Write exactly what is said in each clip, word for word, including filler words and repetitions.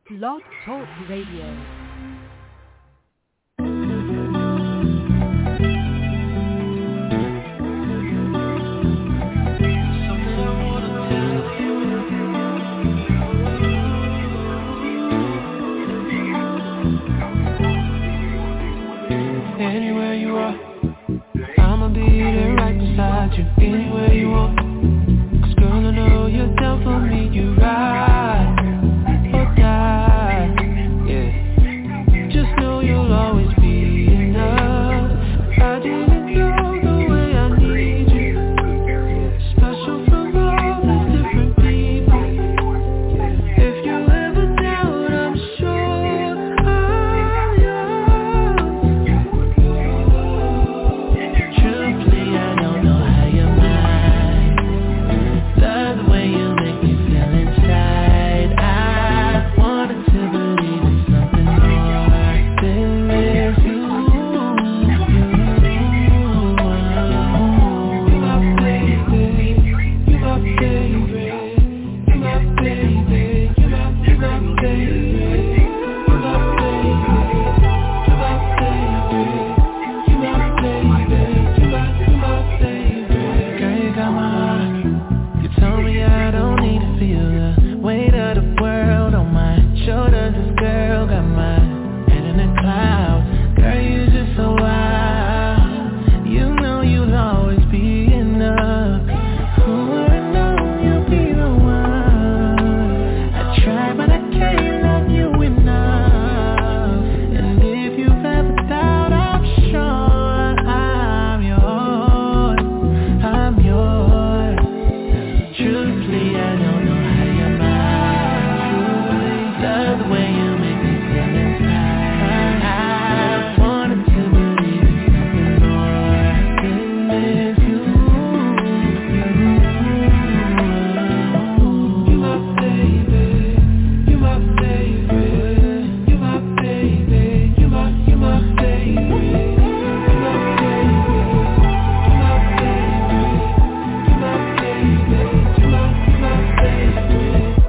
Blog Talk Radio. Anywhere you are, I'ma be there right beside you. Anywhere you want, 'cause girl, I know you're down for me. You ride or die, yeah. Just know you'll always be enough. I didn't know the way I need you, special from all these different people. If you ever doubt, I'm sure I'm yours. Truthfully, I don't know how your mind love the way you make me feel inside. I wanted to believe in something more than this. You, you my baby, you my favorite, you my baby, you my, you my favorite, you my favorite, you my favorite, you my favorite, you my, you my favorite. Girl, you got my heart. You told me I don't need to feel the weight of the world on my shoulders. This girl got my head in the clouds. Girl, you just so wild. You know you'll always be enough. Who would've known you'll be the one? I try but I can't love you enough. And if you've ever doubt, I'm sure I'm yours. I'm yours. Truthfully, I don't know how your mind love the way you make me feel inside. I wanted to believe in something more than this. You, you my baby, you my favorite, you my baby, you my, you my favorite, you my favorite, you my favorite, you my favorite, you my, you my favorite.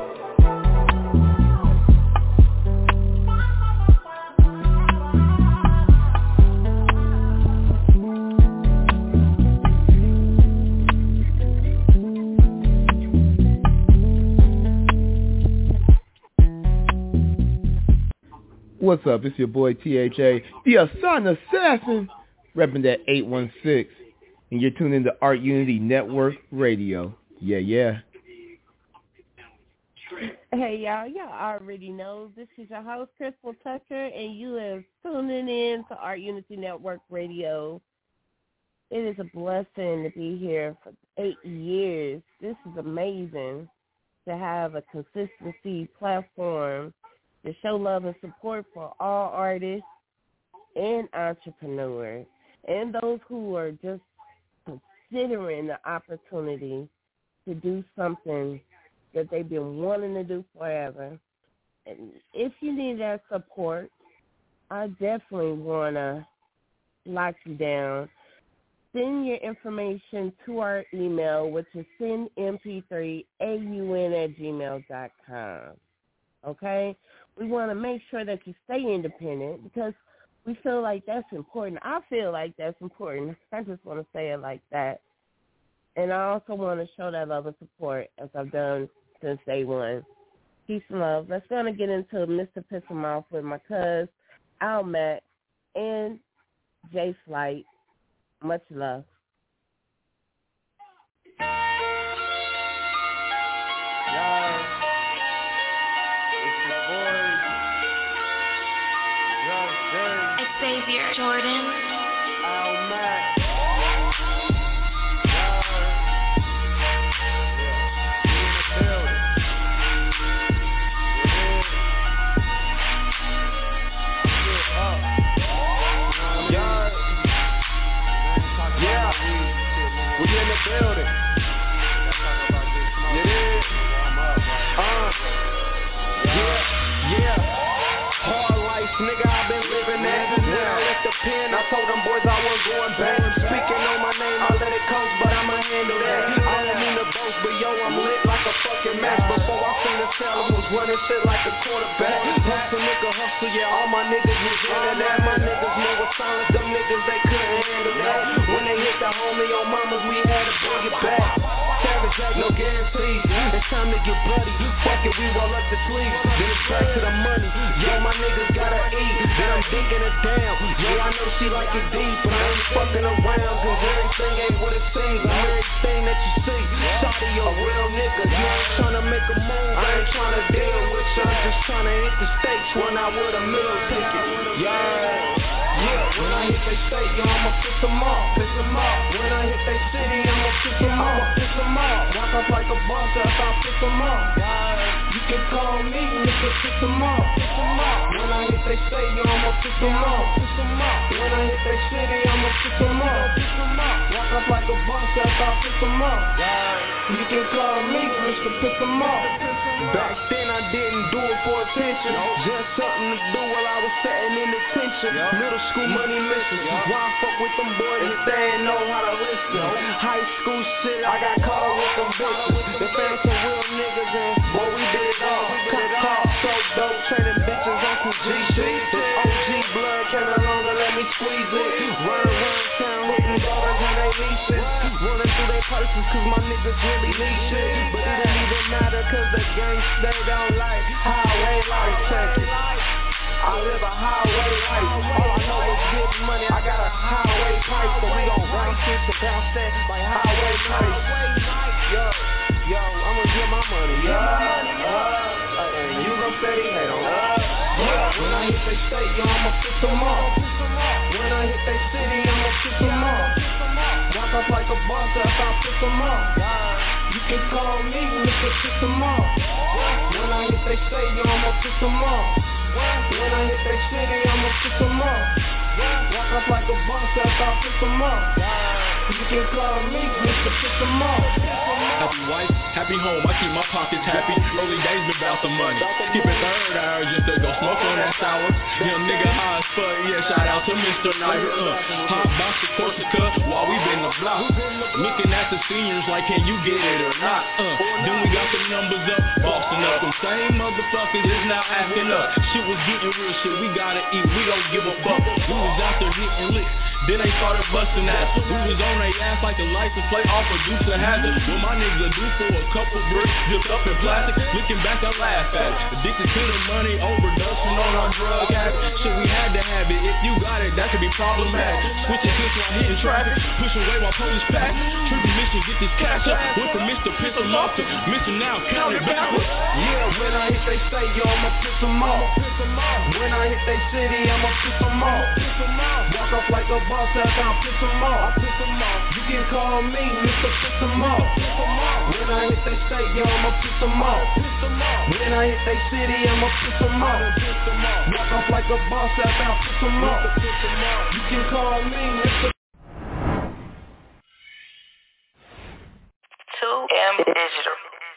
What's up? It's your boy T H A, the Asana Assassin, repping that eight one six, and you're tuned into Art Unity Network Radio. Yeah, yeah. Hey y'all, y'all already know this is your host Crystal Tucker, and you are tuning in to Art Unity Network Radio. It is a blessing to be here for eight years. This is amazing to have a consistency platform to show love and support for all artists and entrepreneurs and those who are just considering the opportunity to do something that they've been wanting to do forever. And if you need that support, I definitely want to lock you down. Send your information to our email, which is send m p three a u n at gmail dot com. Okay? We want to make sure that you stay independent because we feel like that's important. I feel like that's important. I just want to say it like that. And I also want to show that love and support as I've done since day one. Peace and love. Let's go and get into Mister Piss 'em Off with my cuz, Al Mac, and J Flight. Much love. Xavier Jordan. Al Mac. Yeah, we in the building. It is. Uh, yeah, yeah. Hard life, nigga, I've been living that. When I left the pen, I told them boys I wasn't going back. Speaking on my name, I let it coast, but I'ma handle that. I don't mean to boast, but yo, I'm lit like a fucking match. Before I seen the cell, I was running running shit like a quarterback. Hustle, nigga, hustle, yeah, all my niggas was into that. My niggas knew what silence, them niggas, they couldn't handle that. When they hit the homie on mamas, we had to bring it back. Savage Act, no guarantees. It's time to get bloody. Fuck it, we roll up the sleeves. Then it's back to the money. Yo, my niggas gotta eat. Then I'm digging it down. Yo, I know she like it deep, but I ain't fucking around. Cause everything ain't what it seems. I'm everything that you see. Shawty, you a real nigga. You ain't tryna make a move. I ain't tryna deal with you. I'm just tryna hit the stakes. Run out with a meal ticket. Yeah. Yeah, when I hit they state, yo, I'ma piss them off, piss them off. When I hit they city, I'ma piss them off, piss them off. Walk up like a boss, after I piss them off. You can call me, nigga, piss them off, piss them off. When I hit they state, yo, I'ma piss them off, piss them off. When I hit they city, I'ma piss them off, piss them off. Walk up like a boss, after I piss them off. You can call me, Mister Piss them off. Back then I didn't do it for attention, just something to do while I was sitting in detention. Middle school money missing, why I fuck with them boys if they ain't know how to listen? High school shit, I got caught up with them bitches. They found some real niggas and boy we did it all. Cop car, so dope, training bitches on some G shit. The O G blood came along and let me squeeze it. Run around town hitting daughters and they leashes. Running through their purses cause my niggas really need shit. But it don't even matter cause the gang they don't like highway life. Check it. I live a highway life. All I know is get money. I got a highway pipe, so we gon' run shit to bounce that like highway pipe. Yo, yo, I'ma get my money. Yo, uh, and you gon' say they hate on. Yeah, when I hit they state, yo, I'ma piss them off. When I hit they city, I'ma piss them off. Walk up like a boss after I piss them off. You can call me, nigga, piss them off. When I hit they state, yo, I'ma piss them off. When I hit that city, I'ma piss them off. Walk up like a boss after I piss them off. You can call me, Mister Piss them off. Happy wife, happy home, I keep my pockets happy. Early days been about the money. Skipping third hour just to go smoke on that sour. Young nigga high as fuck, yeah, shout out to Mister Niger. Uh, hot box of Corsica while we been the block. Looking at the seniors like, can you get it or not? Uh, then we got the numbers up, bossing up. Them same motherfuckers is now acting up. Shit was getting real shit, we gotta eat, we don't give a fuck. We was out there hitting licks, then they started busting ass. We was on their ass like the license plate off a Dukes of Hazzard. What my niggas do for a couple bricks, dipped up in plastic. Looking back, I laugh at it. Addicted to the money, overdosing on our drug habit. Shit, we had to have it. If you got it, that could be problematic. Switching hits while hitting traffic, pushing away while police pack. Trigger mission, get this cash up. Went from Mister Piss them off to Mister Now count it backwards. Yeah, when I hit they say, yo, I'ma piss them off. When I hit they city, I'ma piss them off. Walk off like a boss after I piss them off. You can call me Mister Piss them off. When I hit they state, yo, I'ma piss them off. When I hit they city, I'ma piss them off. Walk off like a boss after I piss them off. You can call me Mister two M Digital.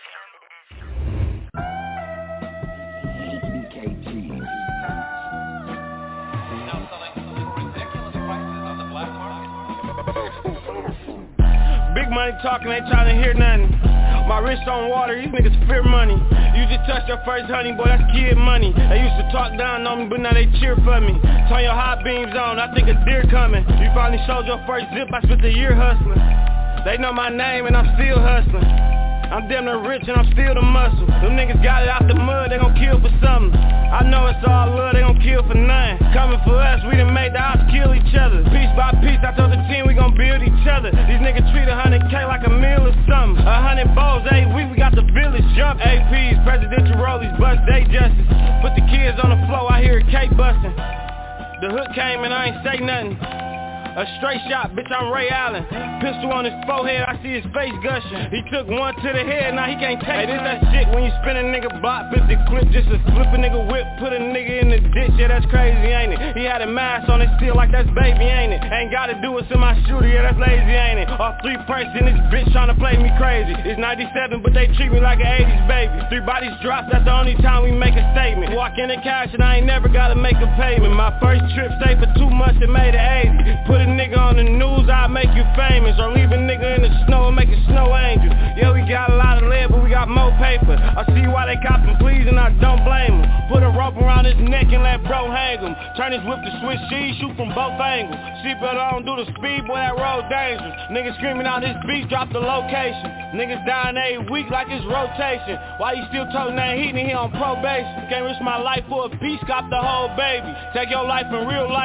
Big money talking, ain't trying to hear nothing. My wrist on water, these niggas fear money. You just touched your first honey, boy, that's kid money. They used to talk down on me, but now they cheer for me. Turn your hot beams on, I think a deer coming. You finally showed your first zip, I spent a year hustling. They know my name and I'm still hustling. I'm damn near rich and I'm still the muscle. Them niggas got it out the mud, they gon' kill for something. I know it's all love, they gon' kill for nothing. Coming for us, we done made the odds kill each other. Piece by piece, I told the team we gon' build each other. These niggas treat a hundred K like a meal or something. A hundred balls, eight weeks, we got the village jump. A Ps, presidential rollies, bust day justice. Put the kids on the floor, I hear a K bustin'. The hook came and I ain't say nothing. A straight shot, bitch, I'm Ray Allen. Pistol on his forehead, I see his face gushing. He took one to the head, now he can't take it. Hey, this that shit when you spin a nigga block, fifty clip just to flip a nigga whip, put a nigga in the ditch, yeah, that's crazy, ain't it? He had a mask on his steel like that's baby, ain't it? Ain't gotta do it to my shooter, yeah, that's lazy, ain't it? Off three prices in this bitch tryna play me crazy. It's ninety-seven, but they treat me like an eighties baby. Three bodies dropped, that's the only time we make a statement. Walk in the cash and I ain't never gotta make a payment. My first trip stayed for two months and made it eighty. Put a nigga on the news, I'll make you famous. Or leave a nigga in the snow and make a snow angel. Yeah, we got a lot of lead, but we got more paper. I see why they copping, please, and I don't blame them. Put a rope around his neck and let bro hang him. Turn his whip to switch cheese, shoot from both angles. Seatbelt on, do the speed, boy, that road dangerous. Niggas screaming out his beat, drop the location. Niggas dying every week like it's rotation. Why you still talking that heat and he on probation? Can't risk my life for a piece, cop the whole baby. Take your life in real life.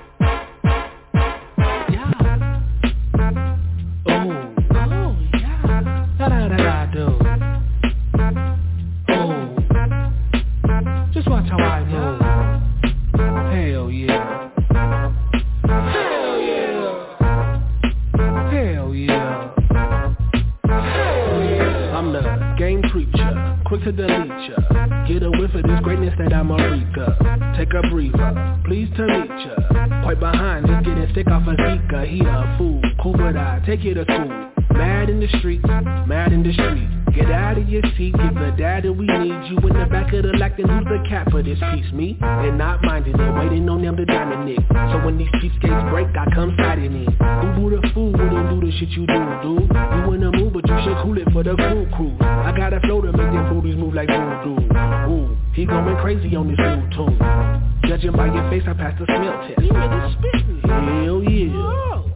Just watch how I move. Hell yeah. Hell yeah. Hell yeah. Hell yeah. I'm the game preacher, quick to delete ya. Get a whiff of this greatness that I'm a reeker. Take a breather, please to meet ya. Point behind, just getting sick off a Zika. He a fool, cool but I take you to cool. Mad in the streets, mad in the street. Get out of your seat, give the data we need. You in the back of the lack, then who's the cat for this piece? Me? And not minding it, waiting on them to diamond it. So when these cheapskates break, I come sliding in. Who do the fool wouldn't do the shit you do, dude? You in the mood, but you should cool it for the cool crew. I got a flow to make them booties move like voodoo. Ooh, he going crazy on this new tune. Judging by your face, I passed the smell test. You niggas spittin'. Hell yeah. Oh.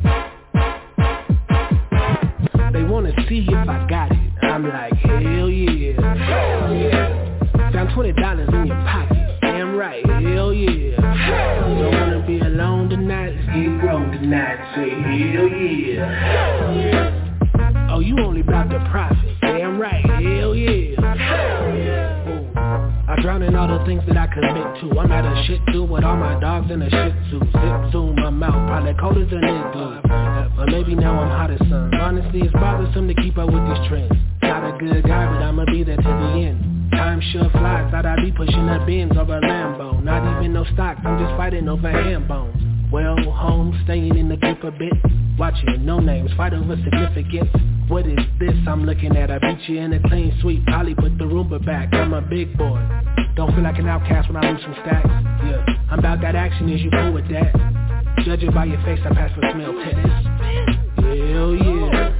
They wanna see if I got it. I'm like, hell yeah. Hell yeah. Found twenty dollars in your pocket. Damn right, hell yeah. Hell yeah. Don't wanna be alone tonight. Let's get grown tonight. Say hell yeah. Hell yeah. Oh, you only about the profit. Damn right, hell yeah. Hell yeah. Ooh. I drown in all the things that I commit to. I'm at a shit zoo with all my dogs in a shit zoo. Zip zoom my mouth, probably cold as an igloo. Or maybe now I'm hot as sun. Honestly, it's bothersome to keep up with these trends. Not a good guy, but I'ma be there to the end. Time sure flies, thought I'd be pushing the Benz over Lambo. Not even no stocks, I'm just fighting over ham bones. Well, home, staying in the group a bit. Watching no names, fight over significance. What is this I'm looking at? I beat you in a clean sweep, probably put the Roomba back. I'm a big boy, don't feel like an outcast when I lose some stacks. Yeah, I'm about that action, is you cool with that? Judging by your face, I pass the smell test. Hell yeah.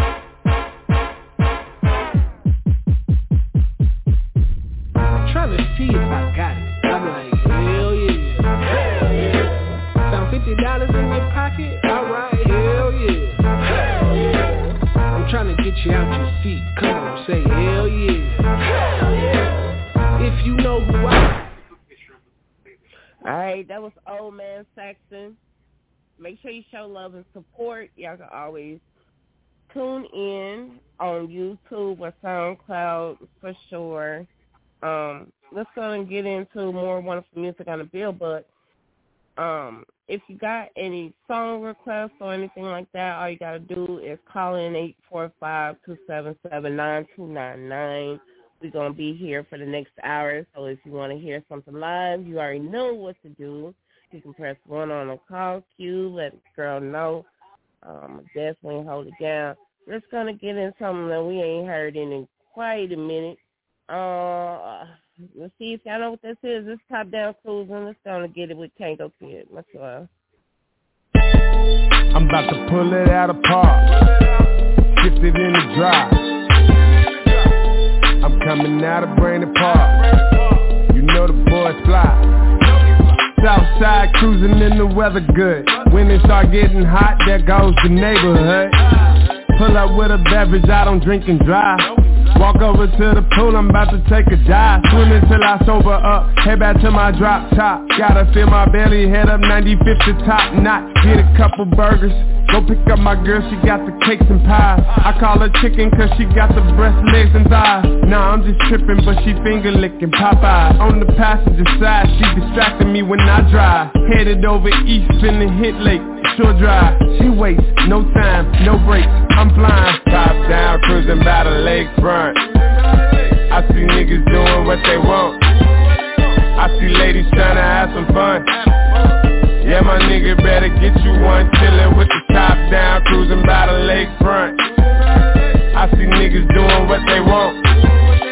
Trying to see if I got it. I'm like, hell yeah. Hell yeah. Found fifty dollars in your pocket? Alright, hell yeah. Hell yeah. I'm trying to get you out your seat. Come on, say hell yeah. Hell yeah. If you know who I am. Alright, that was Old Man Saxon. Make sure you show love and support. Y'all can always tune in on YouTube or SoundCloud for sure. Um, let's go and get into more wonderful music on the bill, but um, if you got any song requests or anything like that, all you got to do is call in eight four five, two seven seven, nine two nine nine. We're going to be here for the next hour, so if you want to hear something live, you already know what to do. You can press one on the call queue, let the girl know. Um, definitely hold it down. We're just going to get in something that we ain't heard in, in quite a minute. Uh, let's see if y'all know what this is. This Top Down Cruising. Let's go and get it with Kango Kid. Much love. I'm about to pull it out of park. Shift it in the drive. I'm coming out of Brandon Park. You know the boys fly. Southside cruising in the weather good. When it start getting hot, there goes the neighborhood. Pull up with a beverage, I don't drink and drive. Walk over to the pool, I'm about to take a dive. Swim until I sober up, head back to my drop top. Gotta fill my belly, head up ninety-fifth to top knot. Get a couple burgers, go pick up my girl, she got the cakes and pies. I call her chicken cause she got the breast, legs and thighs. Nah, I'm just tripping, but she finger licking Popeye. On the passenger side, she distracting me when I drive. Headed over east, finna hit Lake Shore Drive. She waits, no time, no brakes, I'm flying. Top down, cruising by the lakefront. I see niggas doing what they want. I see ladies tryna have some fun. Yeah, my nigga better get you one. Chillin' with the top down, cruising by the lakefront. I see niggas doing what they want.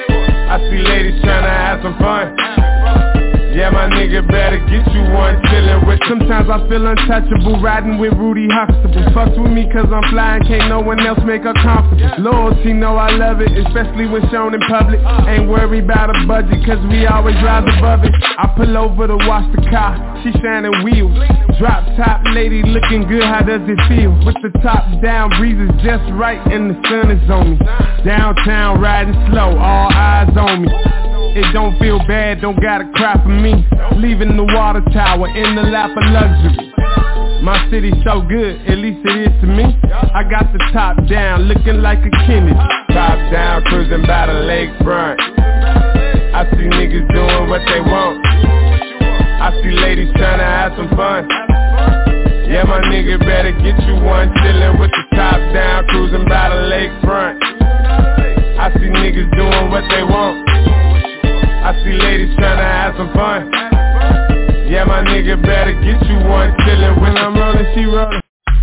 I see ladies tryna have some fun. Yeah, my nigga better get you one. Chillin' chillin' with. Sometimes I feel untouchable, riding with Rudy Huxtable. Fucks with me cause I'm flying, can't no one else make her comfortable. Loyalty, know I love it, especially when shown in public. Ain't worried about a budget cause we always rise above it. I pull over to wash the car, she shining wheels. Drop top lady looking good, how does it feel? With the top down, breeze is just right and the sun is on me. Downtown riding slow, all eyes on me. It don't feel bad, don't gotta cry for me. Leaving the water tower in the lap of luxury. My city's so good, at least it is to me. I got the top down, looking like a Kennedy. Top down, cruising by the lakefront. I see niggas doing what they want. I see ladies tryna have some fun. Yeah, my nigga better get you one. Chillin' with the top down, cruising by the lakefront. I see niggas doing what they want. I see ladies tryna have some fun. Yeah, my nigga better get you one. Chillin' when I'm rollin', she rollin'.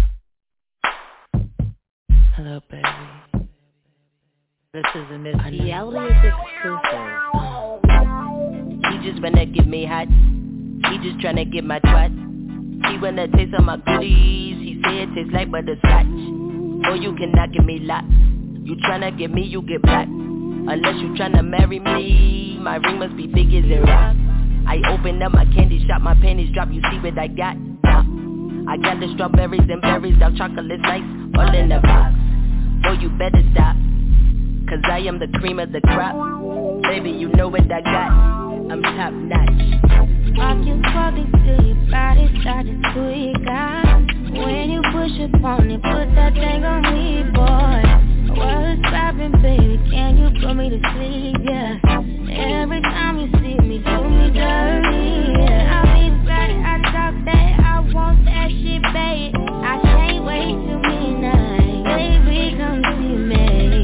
Hello, baby. This is a Miss Reality is exclusive. She just wanna get me hot. She just tryna get my trust. She wanna taste of my goodies. She say it tastes like butterscotch. Oh, you cannot give me lots. You tryna get me, you get black. Unless you tryna marry me, my ring must be big as a rock. I open up my candy shop, my panties drop, you see what I got? I got the strawberries and berries, dark chocolate nice, all in the box. Oh, you better stop, cause I am the cream of the crop. Baby, you know what I got, I'm top notch. Rock your body till your body starts to tweak out. When you push upon it, put that thing on me, boy. What's poppin', baby, can you put me to sleep, yeah. Every time you see me, do me dirty, yeah. I'll be right, I talk that, I want that shit, babe. I can't wait till midnight, baby, come see me.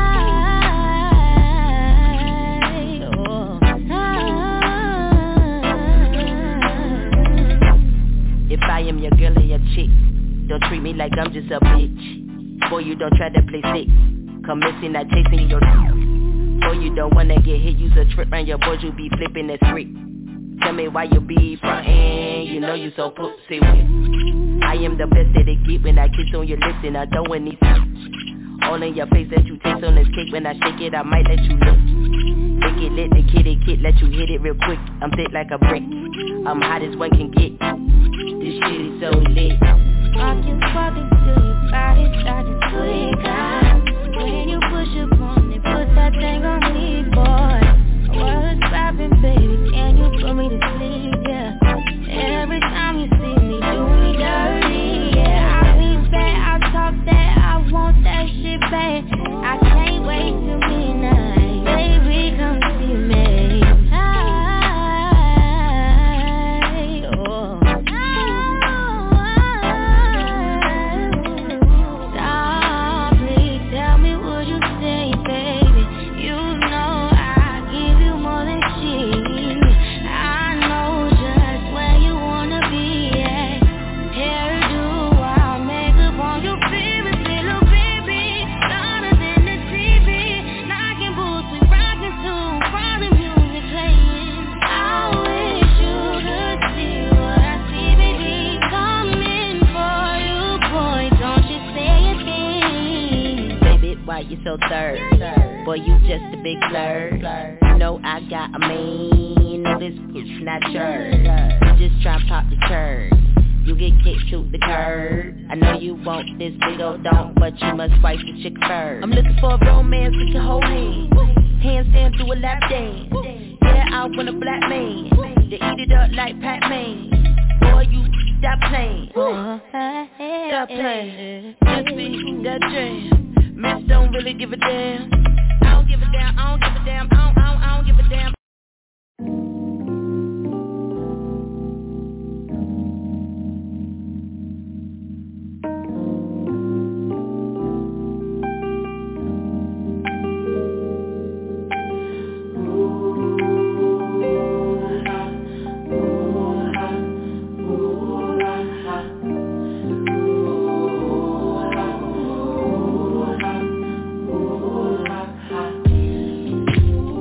Hi, oh, hi. If I am your girl or your chick, don't treat me like I'm just a bitch. Boy, you don't try to play sick. Come missing, not chasing your boy, you don't wanna get hit. Use a trip round your boys, you be flipping that script. Tell me why you be frontin'. You know you so pussy with. I am the best that it get when I kiss on your lips and I don't want these all in your face that you taste on this cake. When I shake it, I might let you look. Make it lit, the kitty kid, let you hit it real quick. I'm thick like a brick. I'm hot as one can get. This shit is so lit. Rock your body till your body starts to tweak out. When you push up on it, put that thing on me, boy. What's poppin', baby, can you put me to sleep, yeah. Every time you see me, do me dirty, yeah. I'll be bad, I'll talk that, I want that shit, babe. I can't wait till midnight, baby, come see me. You so third, boy, you just a big flirt. You know I got a man, you know this push not yours. You just try pop the turd, you get kicked to the curb. I know you want this big old dog, but you must wipe the chick first. I'm looking for a romance we can hold hands, handstand do a lap dance. Yeah, I want a black man to eat it up like Pac-Man. Boy, you stop playing, stop playing, just be that jam. Miss don't really give a damn. I don't give a damn, I don't give a damn, I don't, I don't, I don't give a damn.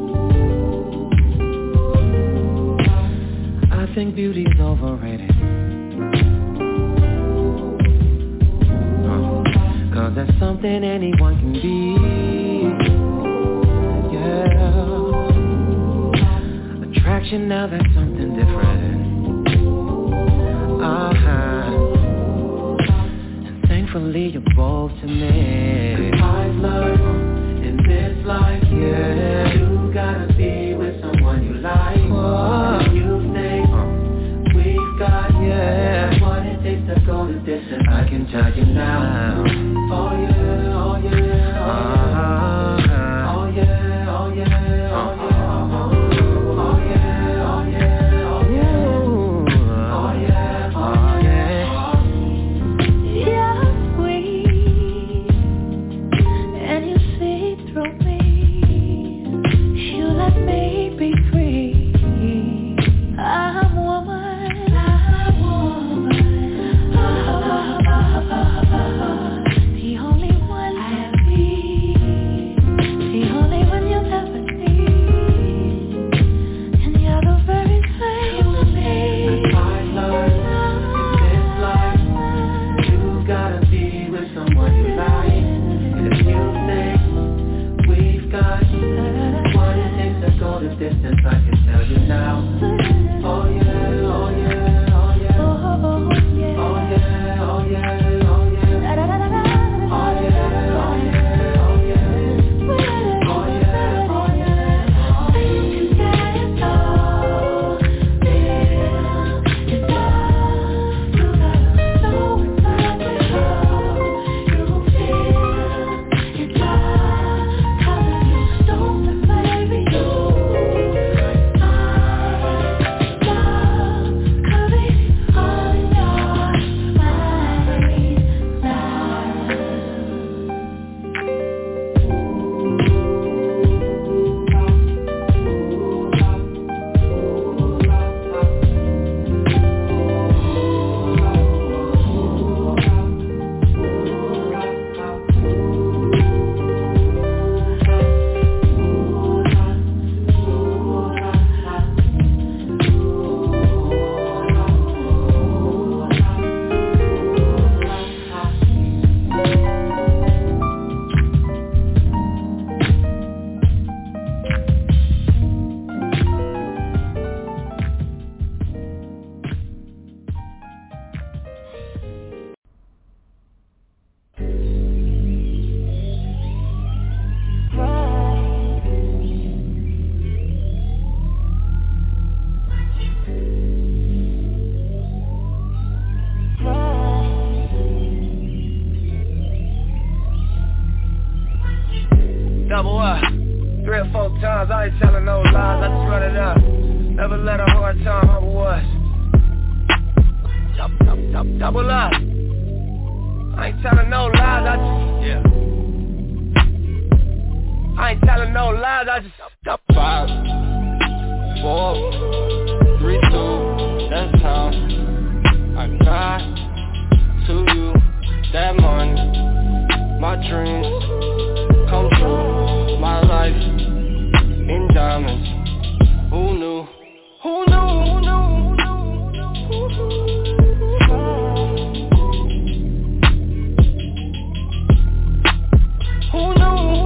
Beauty's overrated. Cause that's something anyone can be. Yeah. Attraction, now that's something different. Uh-huh. And thankfully you're both to me. Cause I've learned in this life, yeah, you gotta be with someone you like. Oh. And you think uh, we've got, yeah, what it takes to go the distance. I can tell you now. Oh yeah, oh yeah, oh yeah, uh-huh. Oh yeah, oh yeah, oh yeah, oh yeah, oh yeah, oh yeah, oh yeah, oh yeah. You're sweet, and you see through me. You let me be free. I'm woman, I'm woman. Oh, oh, oh, oh, oh. The only one I'll be, the only one you'll ever need, and you're the very same to me. I learned in this life, you gotta be with someone you like. And if you think we've got what it takes to go the distance, I can tell you now. Oh yeah, oh yeah, oh yeah, oh yeah, oh yeah, oh yeah, oh yeah. Double up, three or four times, I ain't telling no lies, I just run it up. Never let a hard time humble us. Double, double, double, double up. I ain't telling no lies, I just, yeah. I ain't telling no lies, I just, double. Five, four, three, two, that's how I got to you. That money, my dreams come true. My life in diamonds. Who knew? Who knew? Who knew? Who Who knew? Who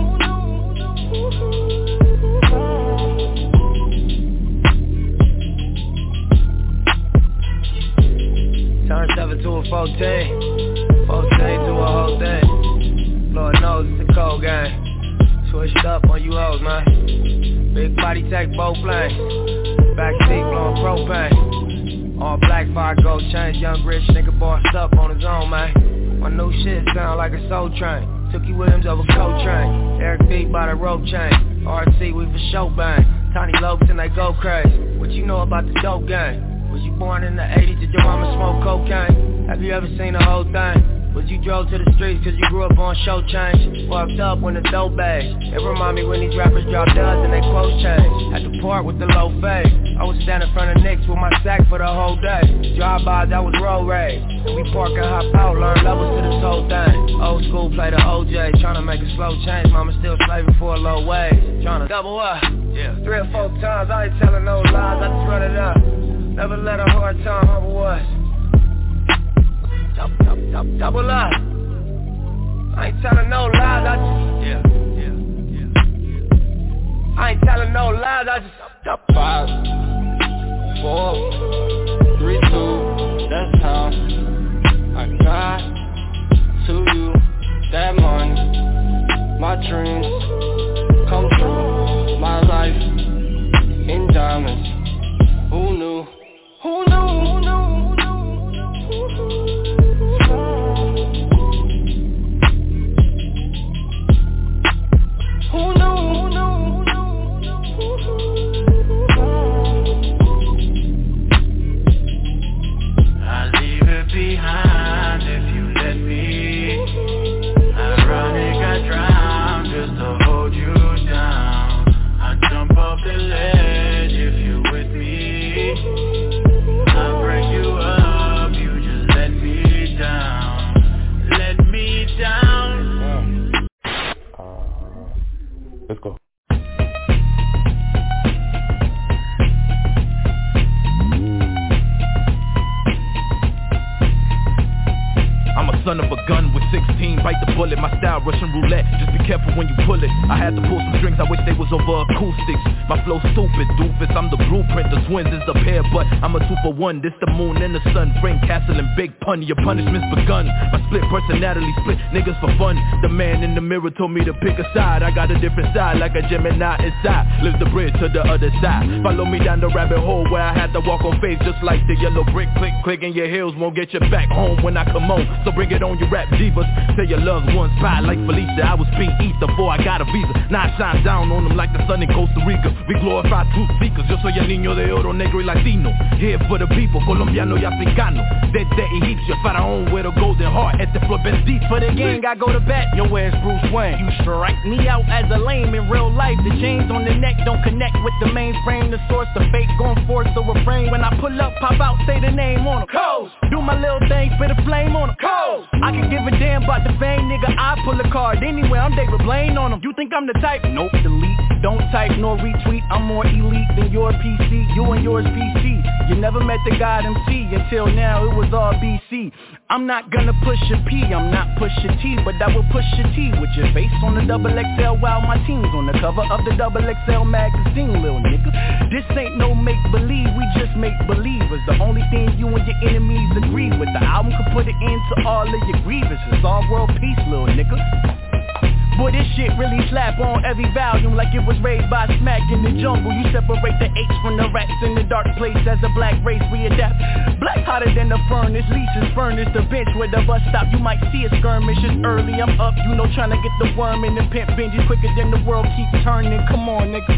knew? Turn seven to a fourteen, fourteen to a whole thing. Lord knows it's a cold game. Switched up on you hoes, man. Big body take both lanes. Backseat blowing propane. All black fire gold chain. Young rich nigga bossed up on his own, man. My new shit sound like a soul train. Tookie Williams over Coltrane. Eric B by the rope chain. R C we for show bang. Tiny Lopes and they go crazy. What you know about the dope game? Was you born in the eighties? Did your mama smoke cocaine? Have you ever seen the whole thing? Was you drove to the streets cause you grew up on show change? Fucked up when the dope bags. It remind me when these rappers drop duds and they quotes change. Had to part with the low fade. I was standing in front of Knicks with my sack for the whole day. Drive-bys, I was road rage. And we park and hop out, learn levels to this whole thing. Old school play the O J, tryna make a slow change. Mama still slaving for a low wage. Tryna double up, yeah. Three or four times, I ain't telling no lies, I just run it up. Never let a hard time humble us. Double up. I ain't telling no lies, I just yeah, yeah, yeah. I ain't telling no lies, I just five, four, three, two, that's how I got to you. That money, my dreams come true. My life in diamonds. Who knew? Who knew? Who knew? Who knew? Who knew? I'll leave it behind if you let me. Ironic, I drown just to hold you down. I jump off the ledge if you're with me. I'll bring you up, you just let me down. Let me down. Let's go. I'm a son of a gun with sixteen, bite the bullet, my style Russian roulette, just be careful when you pull it. I had to pull some strings, I wish they was over acoustics. My flow stupid, doofus, I'm the blueprint, the twins is the pair, but I'm a two for one. This the moon and the sun, Frank Castle and Big Pun, your punishment's begun. My split personality, split niggas for fun. The man in the mirror told me to pick a side, I got a different side, like a Gemini inside. Live the bridge to the other side, follow me down the rabbit hole where I had to walk on faith, just like the yellow brick. Click, click, and your heels won't get you back home when I come home. So bring it on, you rap divas. Say your loved ones pie like Felicia. I was being ether before I got a visa. Now I shine down on them like the sun in Costa Rica. We glorify truth seekers. Yo soy el niño de oro, negro y latino. Here for the people, colombiano y africano. Desde Egipcio, faraón with a golden heart. Este flor bendito. For the gang, I go to bat. Yo, where's Bruce Wayne? You strike me out as a lame in real life. The chains on the neck don't connect with the mainframe. The source, the fake gon' force the refrain. When I pull up, pop out, say the name on them. Coles. Do my little thing, spit a flame on them. Coles. I can give a damn about the fame, nigga. I pull a card anywhere. I'm David Blaine on them. You think I'm the type? Nope, delete. Don't type nor retweet. I'm more elite than your P C. You and yours P C. You never met the God M C until now. It was all B C. I'm not gonna push a P. I'm not push a T, but I will push a T with your face on the double X L while my team's on the cover of the double X L magazine, little nigga. This ain't no make believe. We just make believe. It's the only thing you and your enemies agree with. The album could put an end to all of your grievances. All world peace, little nigga. Boy, this shit really slap on every volume like it was raised by Smack in the jungle. You separate the apes from the rats in the dark place. As a black race we adapt. Black hotter than the furnace, leases furnace the bench where the bus stop. You might see a skirmish, it's early, I'm up. You know trying to get the worm in the pimp binges quicker than the world keep turning. Come on, nigga.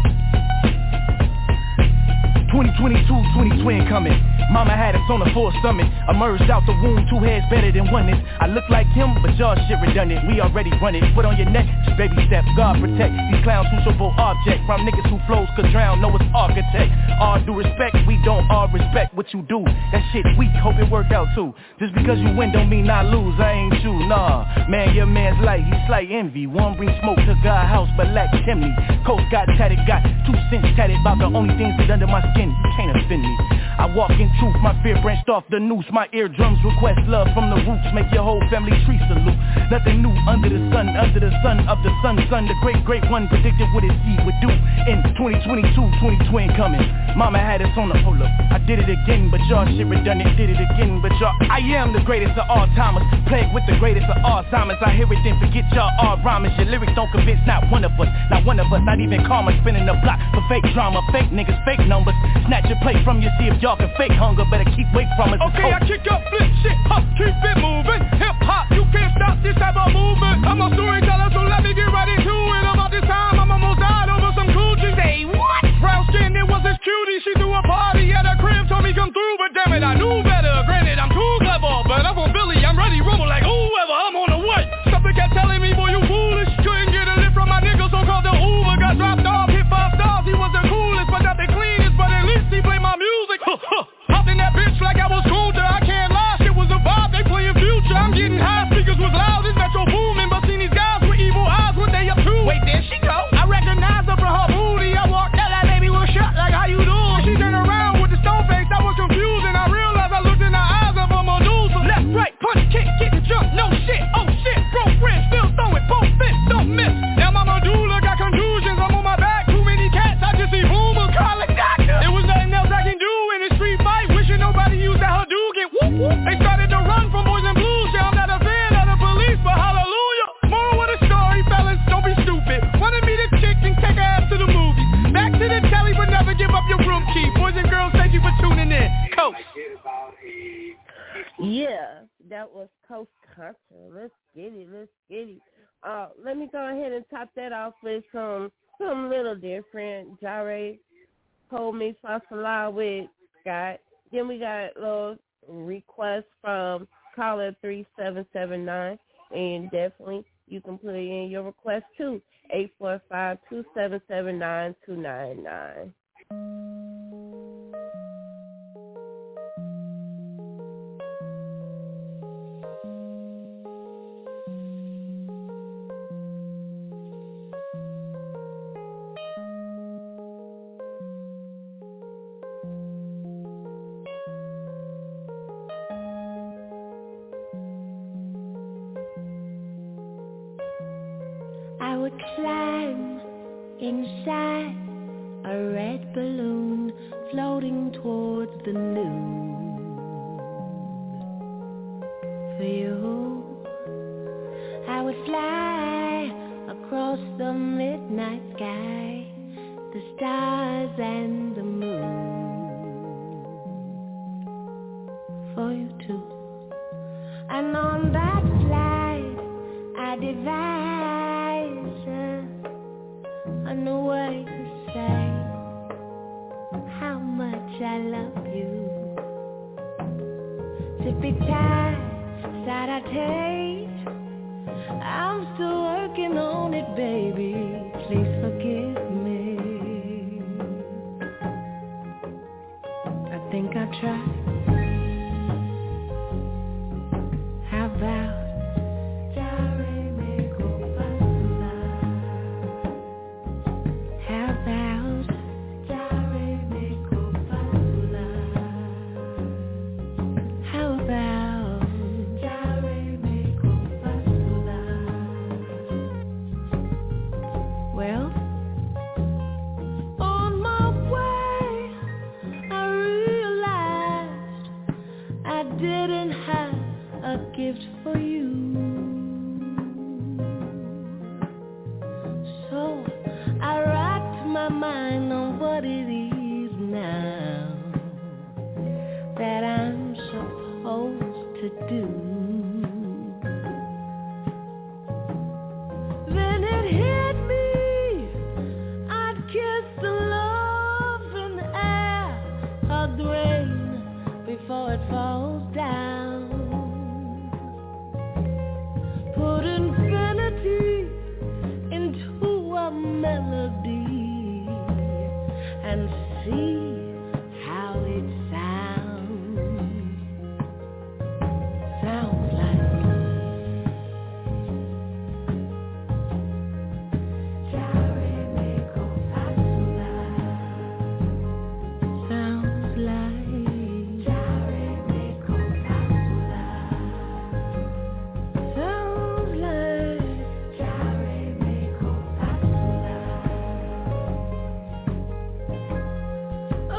twenty twenty-two, twenty twin coming. Mama had us on the full stomach. Emerged out the womb, two heads better than oneness. I look like him, but y'all shit redundant. We already run it. Put on your neck, just baby step. God protect these clowns who show both object. From niggas who flows could drown, know it's architect. All due respect, we don't all respect what you do. That shit weak, hope it worked out too. Just because you win don't mean I lose, I ain't you, nah. Man, your man's light, he slight envy. One bring smoke to God house, but lack chimney. Coast got tatted, got two cents tatted. About the only things that under my skin, you can't offend me. I walk in truth, my fear branched off the noose. My eardrums request love from the roots. Make your whole family tree salute. Nothing new under the sun, under the sun of the sun, son. The great, great one predicted what his seed would do. In twenty twenty-two, twenty twin coming. Mama had us on the hold up. I did it again, but y'all shit redundant. Did it again, but y'all. I am the greatest of all timers. Plagued with the greatest of Alzheimer's. I hear it then forget y'all all rhymers. Your lyrics don't convince not one of us. Not one of us, not even karma. Spinning the block for fake drama. Fake niggas, fake numbers. Snatch your plate from you, see if y'all can fake hunger. Better keep away from us. Okay, I kick up, flip shit up, keep it moving. Hip hop, you can't stop this type of movement. I'm a storyteller, so let me get right into it. About this time, I'm almost died over some coochie. Say what? Brown skin, it was this cutie. She threw a party at her crib, told me come through, but damn it, I knew better. Granted, I'm too clever, but I'm from Philly, I'm ready, rumble like whoever. I'm on the way. Something kept telling me, boy, you foolish. Couldn't get a lift from my nigga, so called the Uber. Got dropped off, hit five stars. He was the coolest, but not the cleanest. But at least he played my music. Hopped in that bitch like I was Kunta. I can't lie, shit was a vibe. They playing Future. I'm Coast. Yeah, that was Coast Country. Let's get it. Let's get it. Uh, let me go ahead and top that off with some some little different. Jare, Hold Me Fasala with Scott. Then we got a little request from caller three seven seven nine, and definitely you can put in your request too. eight four five, two seven seven, nine two nine nine. I would climb inside a red balloon floating towards the noon. For you, I would fly across the midnight sky, the stars and the moon. For you too. And on that flight, I divide a new way to say how much I love you. Tippy tie, side I take, I'm still working on it, baby. Please forgive me. I think I tried. How about for you. So I rocked my mind on what it is now that I'm supposed to do. Then it hit me, I'd kiss the love in the air, hug the rain before it falls down. Put infinity into a melody and see how it sounds. Sounds like Jare me Fasula. Sounds like Jare me Fasula. Sounds like Jare me Fasula.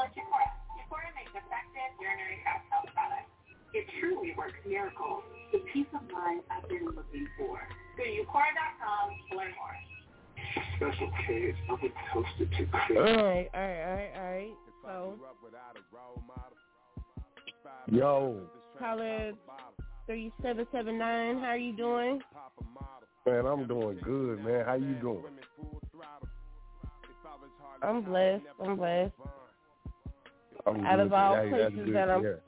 What's Eucora? Eucora makes effective urinary tract health products. It truly works miracles. The peace of mind I've been looking for. Go to eucora dot com to learn more. Special case, I'll be toasted to cream. All right, all right, all right, all right. So, yo, caller three seven seven nine, how are you doing? Man, I'm doing good, man. How you doing? I'm blessed. I'm blessed. I'm out good. of all Yeah, that's places good that to I'm, hear.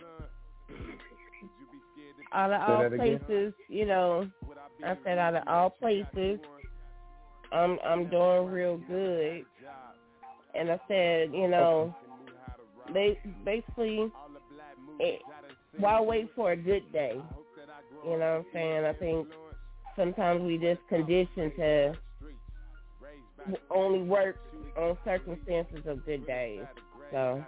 out of Say all that again? places, you know, I said out of all places, I'm I'm doing real good. And I said, you know, they basically, it, why wait for a good day? You know what I'm saying? I think sometimes we just conditioned to only work on circumstances of good days. So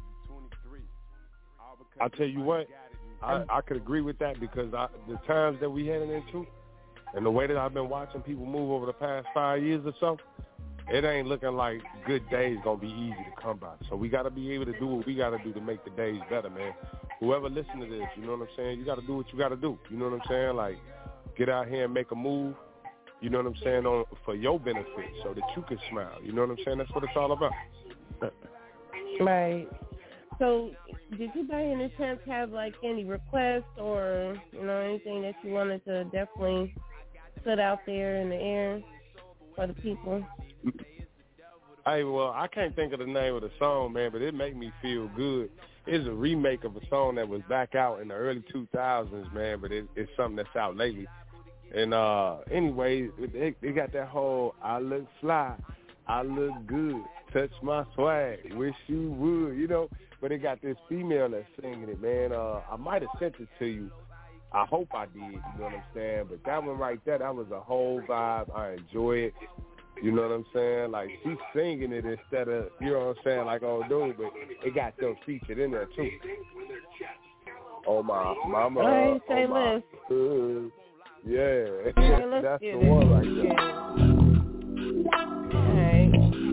I tell you what, I, I could agree with that because I, the times that we heading into and the way that I've been watching people move over the past five years or so, it ain't looking like good days gonna be easy to come by. So we gotta be able to do what we gotta do to make the days better, man. Whoever listen to this, you know what I'm saying? You gotta do what you gotta do. You know what I'm saying? Like, get out here and make a move. You know what I'm saying? On for your benefit, so that you can smile. You know what I'm saying? That's what it's all about. Right. So, did you by any chance have like any requests or you know anything that you wanted to definitely put out there in the air for the people? Hey, well, I can't think of the name of the song, man, but it make me feel good. It's a remake of a song that was back out in the early two thousands, man, but it, it's something that's out lately. And uh, anyway, they, they got that whole I look fly, I look good, touch my swag, wish you would, you know. But they got this female that's singing it, man. Uh, I might have sent it to you. I hope I did, you know what I'm saying? But that one right there, that was a whole vibe. I enjoy it. You know what I'm saying? Like, she's singing it instead of, you know what I'm saying, like old dude, but it got them featured in there, too. Oh, my mama. All right, say oh, my less. hood. Yeah, Yeah, that's the it. one right there. All right.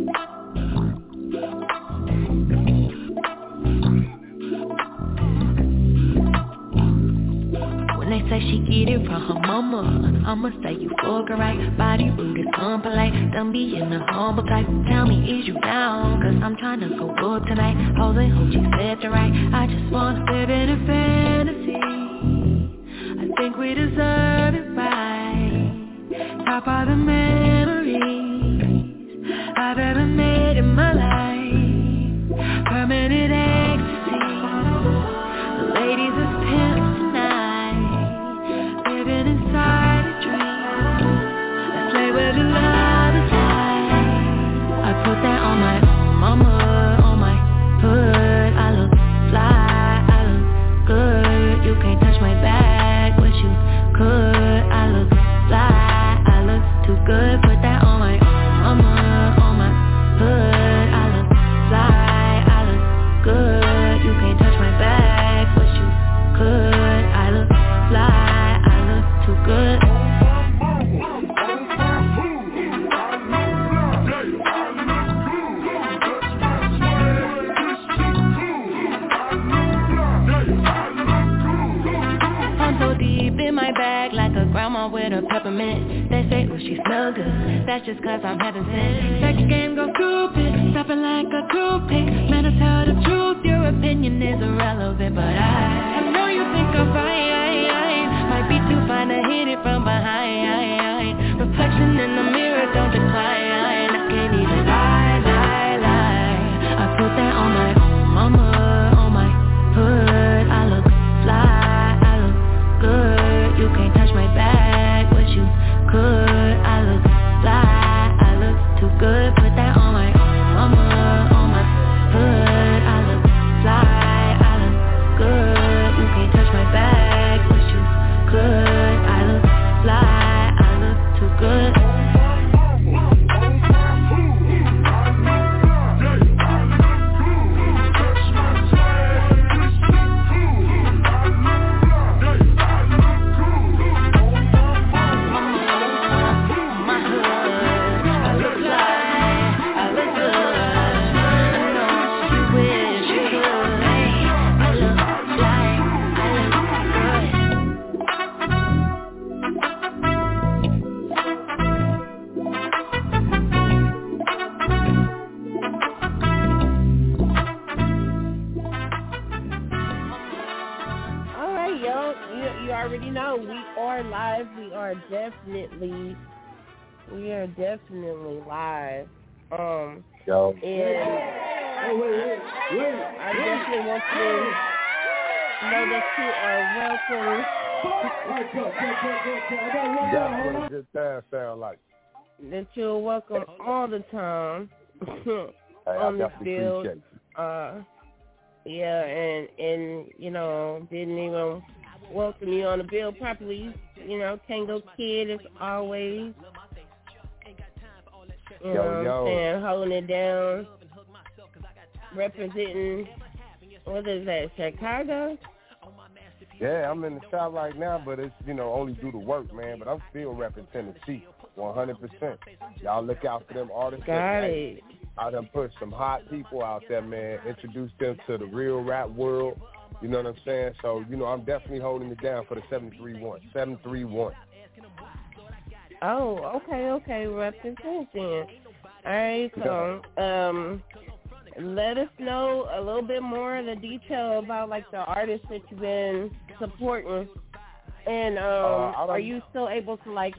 When they say she get it from her mama, I'ma say you fucking right. Body rude and unpolite, don't be in the humble type. Tell me, is you down? Cause I'm trying to go up tonight. Holding hoochie said to right. I just wanna live in a fantasy. I think we deserve it right. Top of the memories I've ever made in my life. Permanent ecstasy. The ladies is pimps tonight, living inside a dream. Let's play where the love is high. I put that on my mama, on my hood. I look fly, I look good. You can't touch my back, wish you could. I look fly, I look too good. Put that on my mama, on my hood. I look fly, I look good. You can't touch my back, wish you could. I look fly, I look too good. I'm so deep in my bag like a grandma with a peppermint. They say, oh, she smell good. That's just cause I'm heaven sent. Sex game go stupid, stopping like a toothpick. Man, I tell the truth, your opinion is irrelevant. But I, I know you think I'm fine. Might be too fine to hit it from behind. Reflection in the mirror, don't decline. I can't even lie, lie, lie. I put that on my mama, on my hood. I look fly, I look good. You can't touch my back, wish you could. I look fly, I look too good. Put that on my mama, on my hood. I look fly, I look good. You can't touch my back, wish you could. I look fly, I look too good. know, we are live. We are definitely, we are definitely live. Um, Yo. And wait, wait, wait, wait. I definitely want you to know that you are welcome. That's what a good time sound like. That you're welcome all the time hey, on I this definitely field. appreciate you. Uh, yeah, and and you know, didn't even welcome you on the bill properly. You know, Tango Kid as always. You Yo, know what I'm yo. saying? Holding it down, representing. What is that? Chicago? Yeah, I'm in the shop right now, but it's, you know, only do the work, man. But I'm still repping Tennessee, one hundred percent. Y'all look out for them artists. Got that, it. I done put some hot people out there, man. Introduce them to the real rap world. You know what I'm saying? So, you know, I'm definitely holding it down for the seven three one. seven three one. Oh, okay, okay. Represent then. All right, so um, let us know a little bit more of the detail about, like, the artists that you've been supporting. And um, Uh, I don't- are you still able to, like,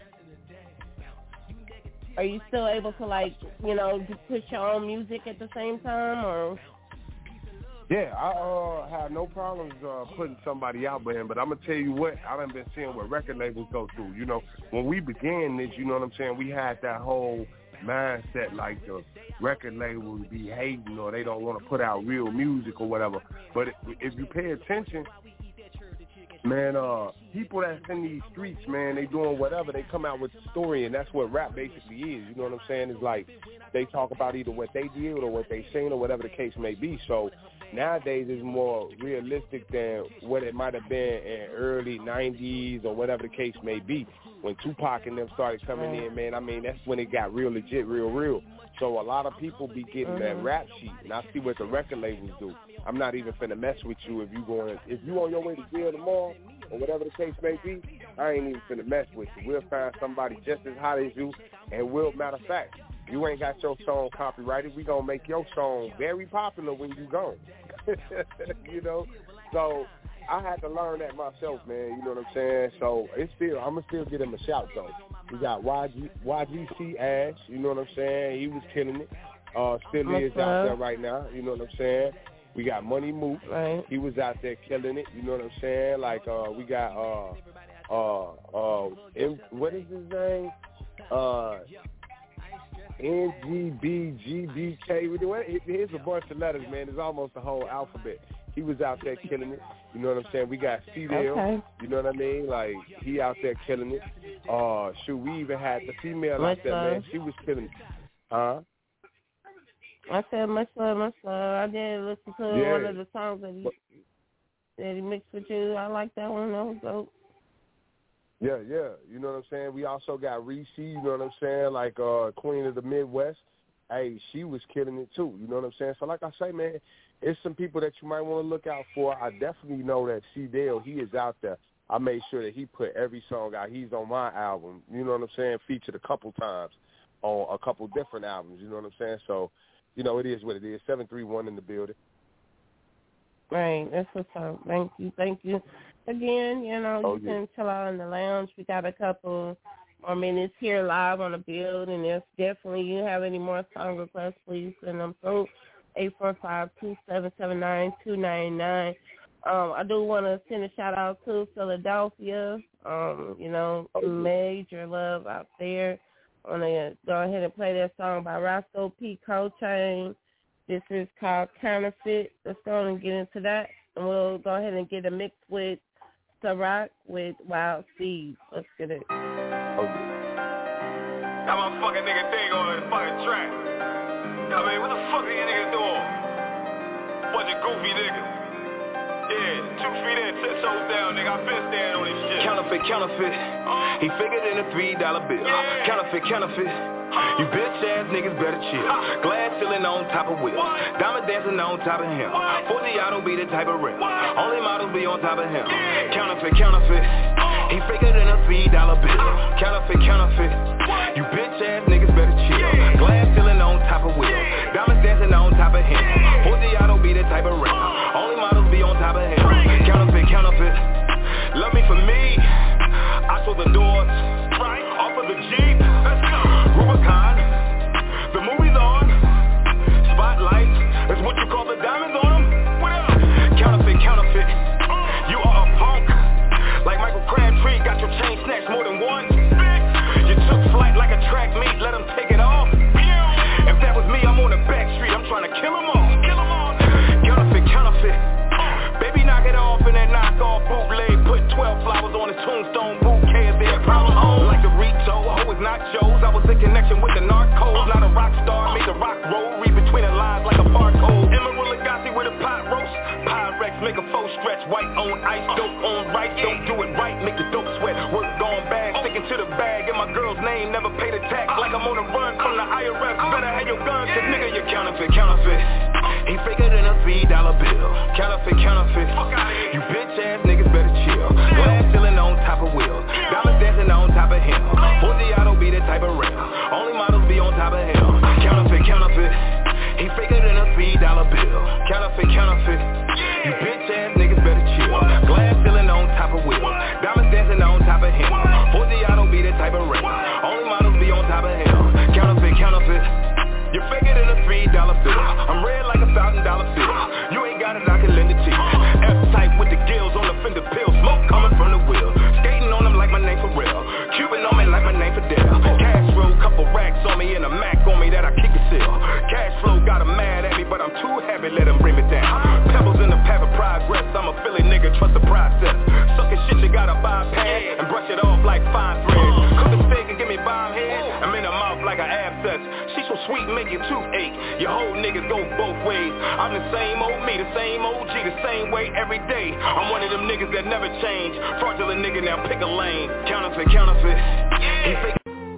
are you still able to, like, you know, put your own music at the same time, or? Yeah, I uh, have no problems uh, putting somebody out, man. But I'm going to tell you what, I done been seeing what record labels go through. You know, when we began this, you know what I'm saying, we had that whole mindset like the record labels be hating or they don't want to put out real music or whatever. But if, if you pay attention, man, uh, people that's in these streets, man, they doing whatever. They come out with a story, and that's what rap basically is. You know what I'm saying? It's like they talk about either what they did or what they seen or whatever the case may be. So nowadays it's more realistic than what it might have been in early nineties or whatever the case may be. When Tupac and them started coming in, man, I mean, that's when it got real legit, real, real. So a lot of people be getting Mm-hmm. that rap sheet, and I see what the record labels do. I'm not even finna mess with you if you going, if you on your way to jail tomorrow or whatever the case may be. I ain't even finna mess with you. We'll find somebody just as hot as you, and we'll, matter of fact, you ain't got your song copyrighted. We gonna make your song very popular when you gone. You know, so I had to learn that myself, man. You know what I'm saying? So it's still, I'm gonna still give him a shout though. We got Y G, Y G C Ash. You know what I'm saying? He was killing it. Uh, still What's is out up? there right now. You know what I'm saying? We got Money Mook. Right. He was out there killing it. You know what I'm saying? Like uh, we got uh, uh, uh, M- what is his name? Uh. N G B G B K. Here's a bunch of letters, man. It's almost the whole alphabet. He was out there killing it. You know what I'm saying? We got C-Dale. Okay. You know what I mean? Like, he out there killing it. Uh, shoot, we even had the female Much out there, love. man. She was killing it. Huh? I said much love, much love. I did listen to Yeah. one of the songs that he, that he mixed with you. I like that one. That was dope. Yeah, yeah. You know what I'm saying? We also got Reese, you know what I'm saying? Like, uh, Queen of the Midwest. Hey, she was killing it too. You know what I'm saying? So like I say, man, it's some people that you might want to look out for. I definitely know that C-Dale, he is out there. I made sure that he put every song out. He's on my album. You know what I'm saying? Featured a couple times on a couple different albums. You know what I'm saying? So, you know, it is what it is. seven three one in the building. Right, that's what's up. Thank you, thank you. Again, you know, Oh, you yeah. can chill out in the lounge. We got a couple more minutes here live on the build, and if definitely you have any more song requests, please send them through eight four five, two seven seven, nine two nine nine. Um, I do want to send a shout out to Philadelphia. Um, you know, major love out there. I want to go ahead and play that song by Roscoe P. Coltrane. This is called Counterfeit. Let's go and get into that. And we'll go ahead and get a mix with Ciroc with Wild Seeds. Let's get it. Got my fucking nigga thing on the fucking track. I mean, what the fuck are you niggas doing? Bunch of goofy niggas. Yeah, two feet in, ten toes down, nigga. I've been standing on this shit. Counterfeit, counterfeit. He figured in a three dollar bill. Yeah. Counterfeit, counterfeit. You bitch ass niggas better chill. Glass ceiling on top of wheels. Diamond dancing on top of him. Forgiato be the type of rim. Only models be on top of him. Counterfeit, counterfeit. He figured in a three dollar bill. Counterfeit, counterfeit. You bitch ass niggas better chill. Glass ceiling on top of wheels. Diamonds dancing on top of him. Forgiato be the type of rim. Only models be on top of him. Counterfeit, counterfeit. Love me for me. make a faux stretch, white on ice, dope on rice, don't do it right, make the dope sweat, work gone bad, sticking to the bag, and my girl's name, never pay the tax, like I'm on a run from the I R S, better have your gun, cause nigga, you counterfeit, counterfeit, he faker than a three dollar bill, counterfeit, counterfeit, you bitch ass niggas better chill, glass ceiling on top of wheels, diamonds dancing on top of him, Forgiato be the type of rail, only models be on top of him, counterfeit, counterfeit, he faker than a three dollar bill, counterfeit, counterfeit, you bitch ass niggas better chill, glass ceiling on top of wheels, diamonds dancing on top of him, Forgiato be the type of rail, only models be on top of him, counterfeit, counterfeit, you're faker than a three dollar bill, I'm red like a thousand dollar bill, you ain't got it, I can lend it to you, F-type with the gills on the fender pill, smoke coming from the wheel, skating on them like my name for real, Cuban on me like my name for Dale, cash flow, couple racks on me and a Mac on me that I kick a seal, cash flow got him mad at me but I'm too happy, let him bring me down, pebbles in the path of progress, I'm a Philly nigga, trust the process, suckin' shit you gotta bypass and brush it off like fine thread, cook a steak and give me bomb head, I'm in the mouth like an abscess, she so sweet make your tooth ache, your whole niggas go both ways, I'm the same old me, the same O G, the same way every day, I'm one of them niggas that never change, fraudulent nigga now pick a lane, counterfeit, counterfeit, he fake.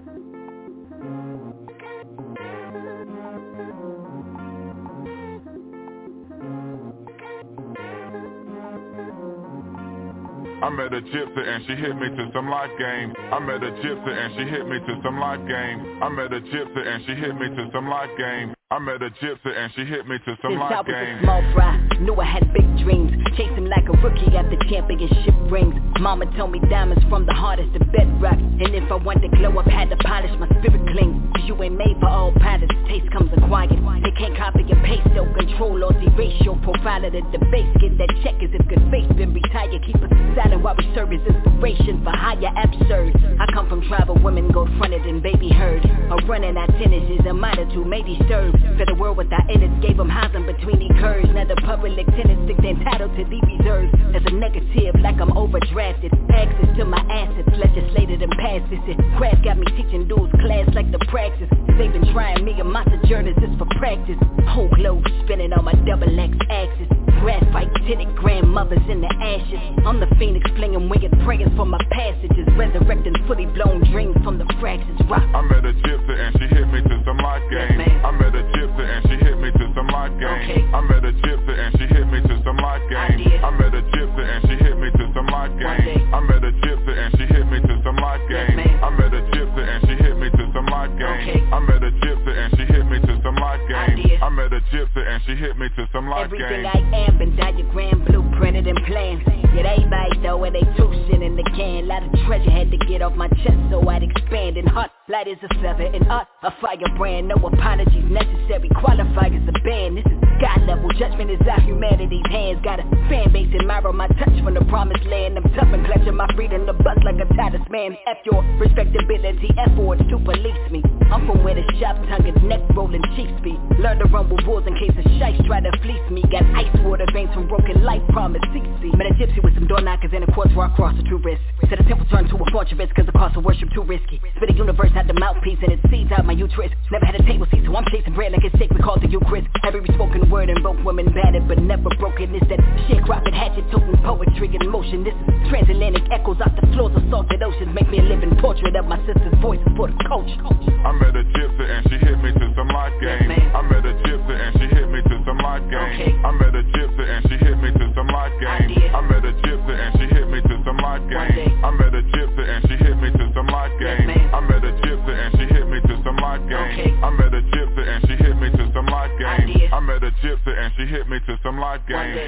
I met a gypsy and she hit me to some life game. I met a gypsy and she hit me to some life game. I met a gypsy and she hit me to some life game. I met a gypsy and she hit me to some Since life I was game. a small fry, knew I had big dreams. Chasing like a rookie at the championship rings. Mama told me diamonds from the hardest to bedrock. And if I wanted to glow up, had to polish my spirit clean. Cause you ain't made for all patterns, taste comes acquired. They can't copy and paste, no control or erase your profile of the debate. Get that check as if good faith been retired. Keep us silent while we serve as inspiration for higher absurd. I come from tribal women, go fronted and baby herd. A running our tennis is a minor to may disturb. For the world without innards, gave them housing between the curves. Now the public tenants think they're entitled to the reserves. As a negative, like I'm overdrafted. Access to my assets, legislated and passed this. Craft got me teaching dudes class like the praxis. They've been trying me and my sojourners is for practice. Whole globe spinning on my double X axis. Graphite tinted grandmothers in the ashes. I'm the phoenix flinging winged prayers for my passages. Resurrecting fully blown dreams from the fractions rock. I met a gypsy and she hit me to some life game. I met a gypsy and she hit me to some life game. Okay. I met a gypsy and she hit me to some life game. I, I met a gypsy and she hit me to some life game. I met a gypsy and she hit me to some life game. I met a gypsy and she hit me to some life game. Okay. I met a gypsy and she hit me to some life game. I, I met a gypsy and she hit me to some life Everything game. Everything I am been diagrammed, blueprinted and planned. Yet everybody throw it, they two cent in the can. Lot of treasure had to get off my chest so I'd expand. And hot light is a feather and art a firebrand. No apologies necessary, qualify as a band. This is God level, judgment is out humanity's hands. Got a fan base admire my touch from the promised land. I'm tough and clutching my freedom to bust like a Titus man. F your respectability, efforts to police me. I'm from where the sharp tongue is neck rolling chiefs be. Learn to run with wolves in case the shites try to fleece me. Got ice water veins from broken life promise C C. Met a gypsy with some door knockers and a quartz where I crossed the true risk. Said the temple turned to a fortress cause the cost of worship too risky. Spit a universe out the mouthpiece and it seeds out my uterus. Never had a table seat so I'm chasing bread like it's sacred called the Eucharist. Every spoken word in both women battered but never broken. It's that sharecropping hatchet toting poetry in motion. This is transatlantic echoes off the floors of salted oceans. Make me a living portrait of my sister's voice for the coach. I met a gypsy and she hit me to some life game. Yes, I met a gypsy and she hit me to some life game. Okay. I met a gypsy and she hit me to some life game. I, I met a gypsy and she hit me to some life game. I met a gypsy and she hit me to some life game. Yes, I met a gypsy and she hit me to some life game. Okay. I met a gypsy and she hit me to some life game. I, I met a gypsy and she hit me to some life game.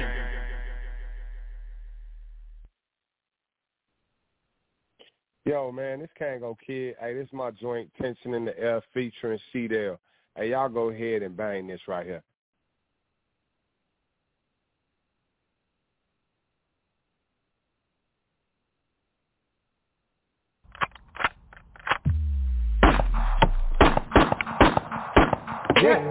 Yo, man, this Kango Kid. Hey, this is my joint Tension in the Air featuring C-Dale. Hey, y'all go ahead and bang this right here. Yeah.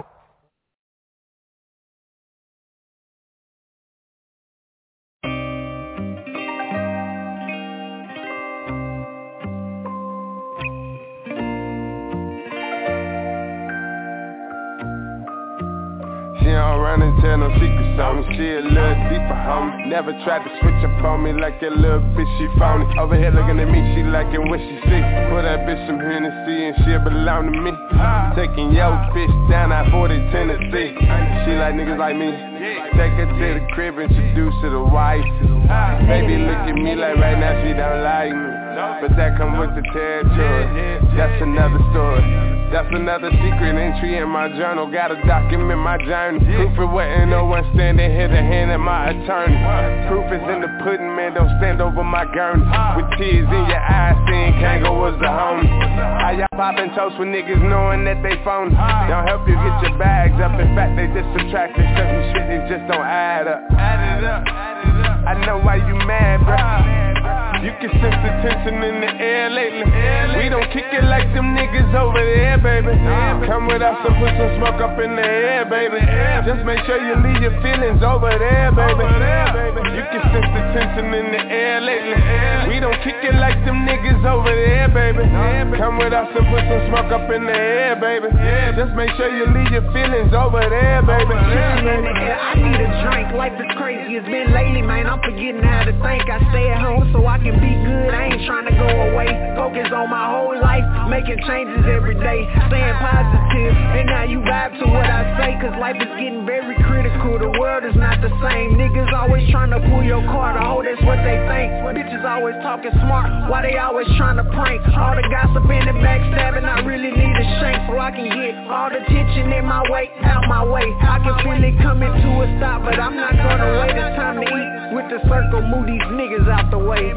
trying to tell no secrets on me. She a little deeper, homie. Never tried to switch up on me like that little bitch, she phony. Over here looking at me, she liking what she see. Put that bitch some Hennessy and she'll belong to me. Taking your bitch down I forty Tennessee. She like niggas like me. Take her to the crib, introduce her to wife. Baby look at me like right now she don't like me, but that come with the territory. That's another story. That's another secret entry in my journal. Gotta document my journey. Proof it wasn't no one standing here to hand in my attorney. Proof is in the pudding, man, don't stand over my gurney. With tears in your eyes, seeing Kango was the homie. How y'all poppin' toast with niggas knowing that they phony? Don't help you get your bags up. In fact, they just subtract it. Certain shit, they just don't add up. Add it up. I know why you mad, bruh. You can sense the tension in the air lately. We don't kick it like them niggas over there, baby. Come with us and put some smoke up in the air, baby. Just make sure you leave your feelings over there, baby. You can sense the tension in the air lately. We don't kick it like them niggas over there, baby. Come with us and put some smoke up in the air, baby. Just make sure you leave your feelings over there, baby. I need a drink, life is crazy. It's been lately, man. I'm forgetting how to think. I stay at home so I can be good, I ain't trying to go away. Focus on my whole life, making changes every day. Staying positive, and now you vibe to what I say. Cause life is getting very critical, the world is not the same. Niggas always trying to pull your card, I hope that's what they think. Bitches always talking smart, why they always trying to prank? All the gossip and the backstabbing, I really need a shank. So I can get all the tension in my way, out my way. I can feel it coming to a stop, but I'm not gonna wait, it's time to eat. With the circle, move these niggas out the way.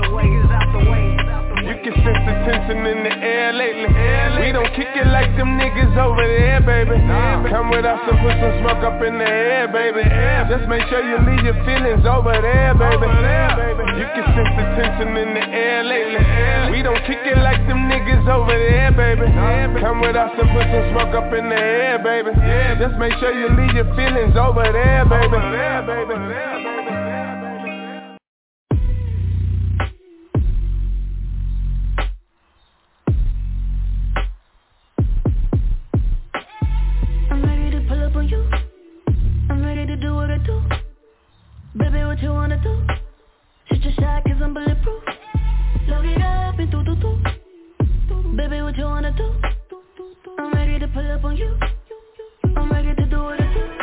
You can sense the tension in the air lately. We don't kick it like them niggas over there, baby. Come with us and put some smoke up in the air, baby. Just make sure you leave your feelings over there, baby. You can sense the tension in the air lately. We don't kick it like them niggas over there, baby. Come with us and put some smoke up in the air, baby. Just make sure you leave your feelings over there, baby. Baby, what you wanna do? Shoot your shot cause I'm bulletproof. Load it up and do do do. Baby, what you wanna do? I'm ready to pull up on you. I'm ready to do what I do.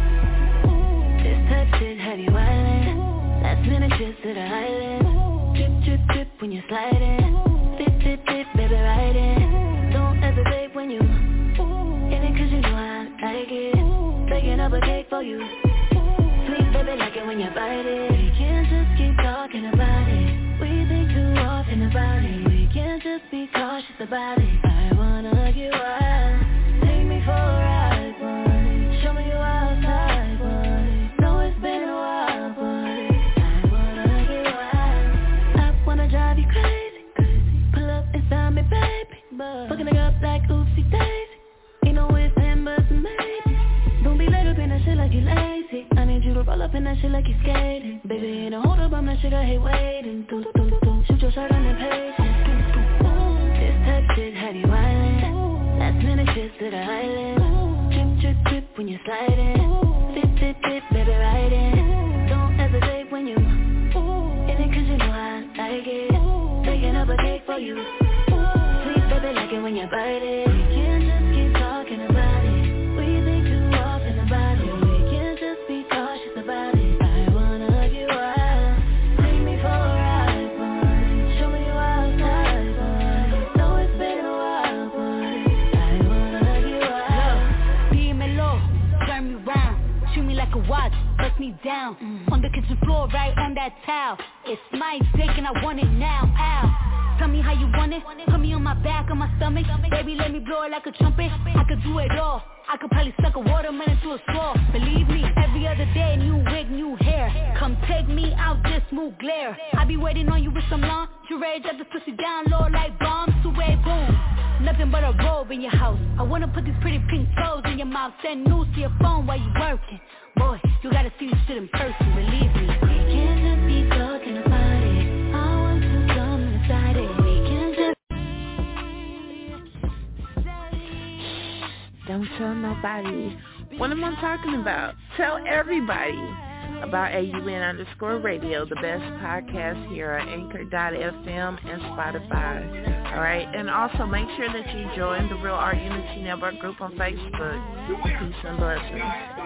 This type shit have you wildin'. Last minute shit to the island. Drip, drip, drip when you're sliding. Dip, dip, dip, baby, riding. Don't hesitate when you in it cause you know I like it. Baking up a cake for you. Baby, like it when you bite it. We can't just keep talking about it. We think too often about it. We can't just be cautious about it. I wanna get wild. Take me for a ride, boy. Show me you outside, boy. Know it's been a while, boy. I wanna get wild. I wanna drive you crazy, crazy. Pull up inside me, baby. Fucking it up like oopsie daisy. Ain't no ifs and buts and maybe. Don't be late up in that shit like you lazy. I need you to roll up in that shit like you skating. Baby, ain't no hold up, I'm that shit I hate waiting. Do, do, do, do. Shoot your shot on the page. This type shit have you wildin'. Last minute shit to the island. Drip, drip, drip when you're sliding. Dip, dip, dip, baby, riding. Don't hesitate when you in it cause you know I like it. Baking up a cake for you. Sweet baby, like it when you bite it. We can't just keep talking about it. We think too often about it. We can't just be cautious about it. I wanna get wild. Take me for a ride, boy. Show me you outside, boy. Know it's been a while, boy. I wanna get wild. P M L O, turn me round. Treat me like a watch, press me down. Mm. On the kitchen floor, right on that towel. It's my dick and I want it now, ow. Tell me how you want it. Put me on my back, on my stomach. Baby, let me blow it like a trumpet. I could do it all. I could probably suck a watermelon to a straw. Believe me, every other day, new wig, new hair. Come take me out, just move glare. I be waiting on you with some lingerie. Drop this pussy down low like bombs to a boom. Nothing but a robe in your house. I wanna put these pretty pink toes in your mouth. Send news to your phone while you working. Boy, you gotta see this shit in person, believe me. We can't just be talking about it. I want to come inside it. Don't tell nobody What am I talking about? Tell everybody about A U N underscore radio, the best podcast here at Anchor dot F M and Spotify. All right, and also make sure that you join the Real Art Unity Network group on Facebook. Peace and blessings.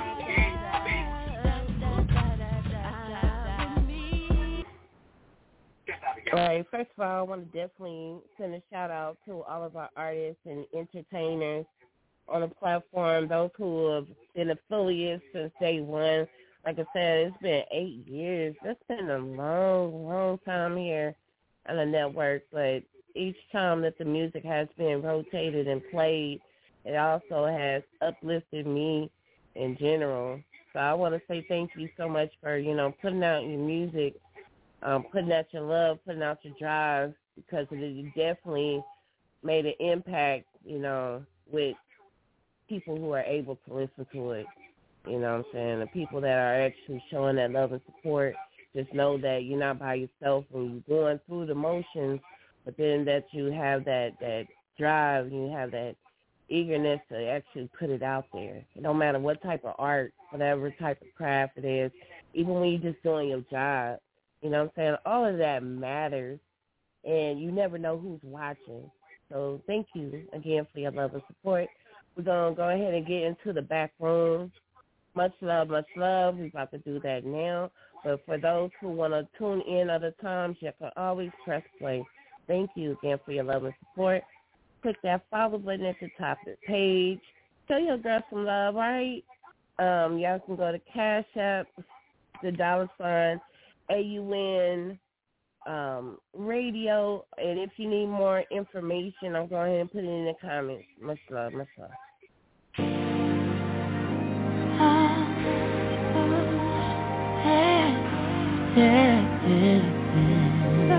All right, first of all, I want to definitely send a shout out to all of our artists and entertainers on the platform, those who have been affiliates since day one. Like I said, it's been eight years. That's been a long, long time here on the network, but each time that the music has been rotated and played, it also has uplifted me in general. So I want to say thank you so much for, you know, putting out your music, um, putting out your love, putting out your drive, because it definitely made an impact, you know, with people who are able to listen to it. You know what I'm saying? The people that are actually showing that love and support, just know that you're not by yourself when you're going through the motions, but then that you have that, that drive, you have that eagerness to actually put it out there. No matter what type of art, whatever type of craft it is, even when you're just doing your job, you know what I'm saying? All of that matters, and you never know who's watching. So thank you again for your love and support. We're going to go ahead and get into the back room. Much love, much love. We're about to do that now. But for those who want to tune in other times, you can always press play. Thank you again for your love and support. Click that follow button at the top of the page. Show your girl some love, all right? Um, y'all can go to Cash App, the dollar sign, A U N um, radio. And if you need more information, I'll go ahead and put it in the comments. Much love, much love. Yeah, yeah, yeah.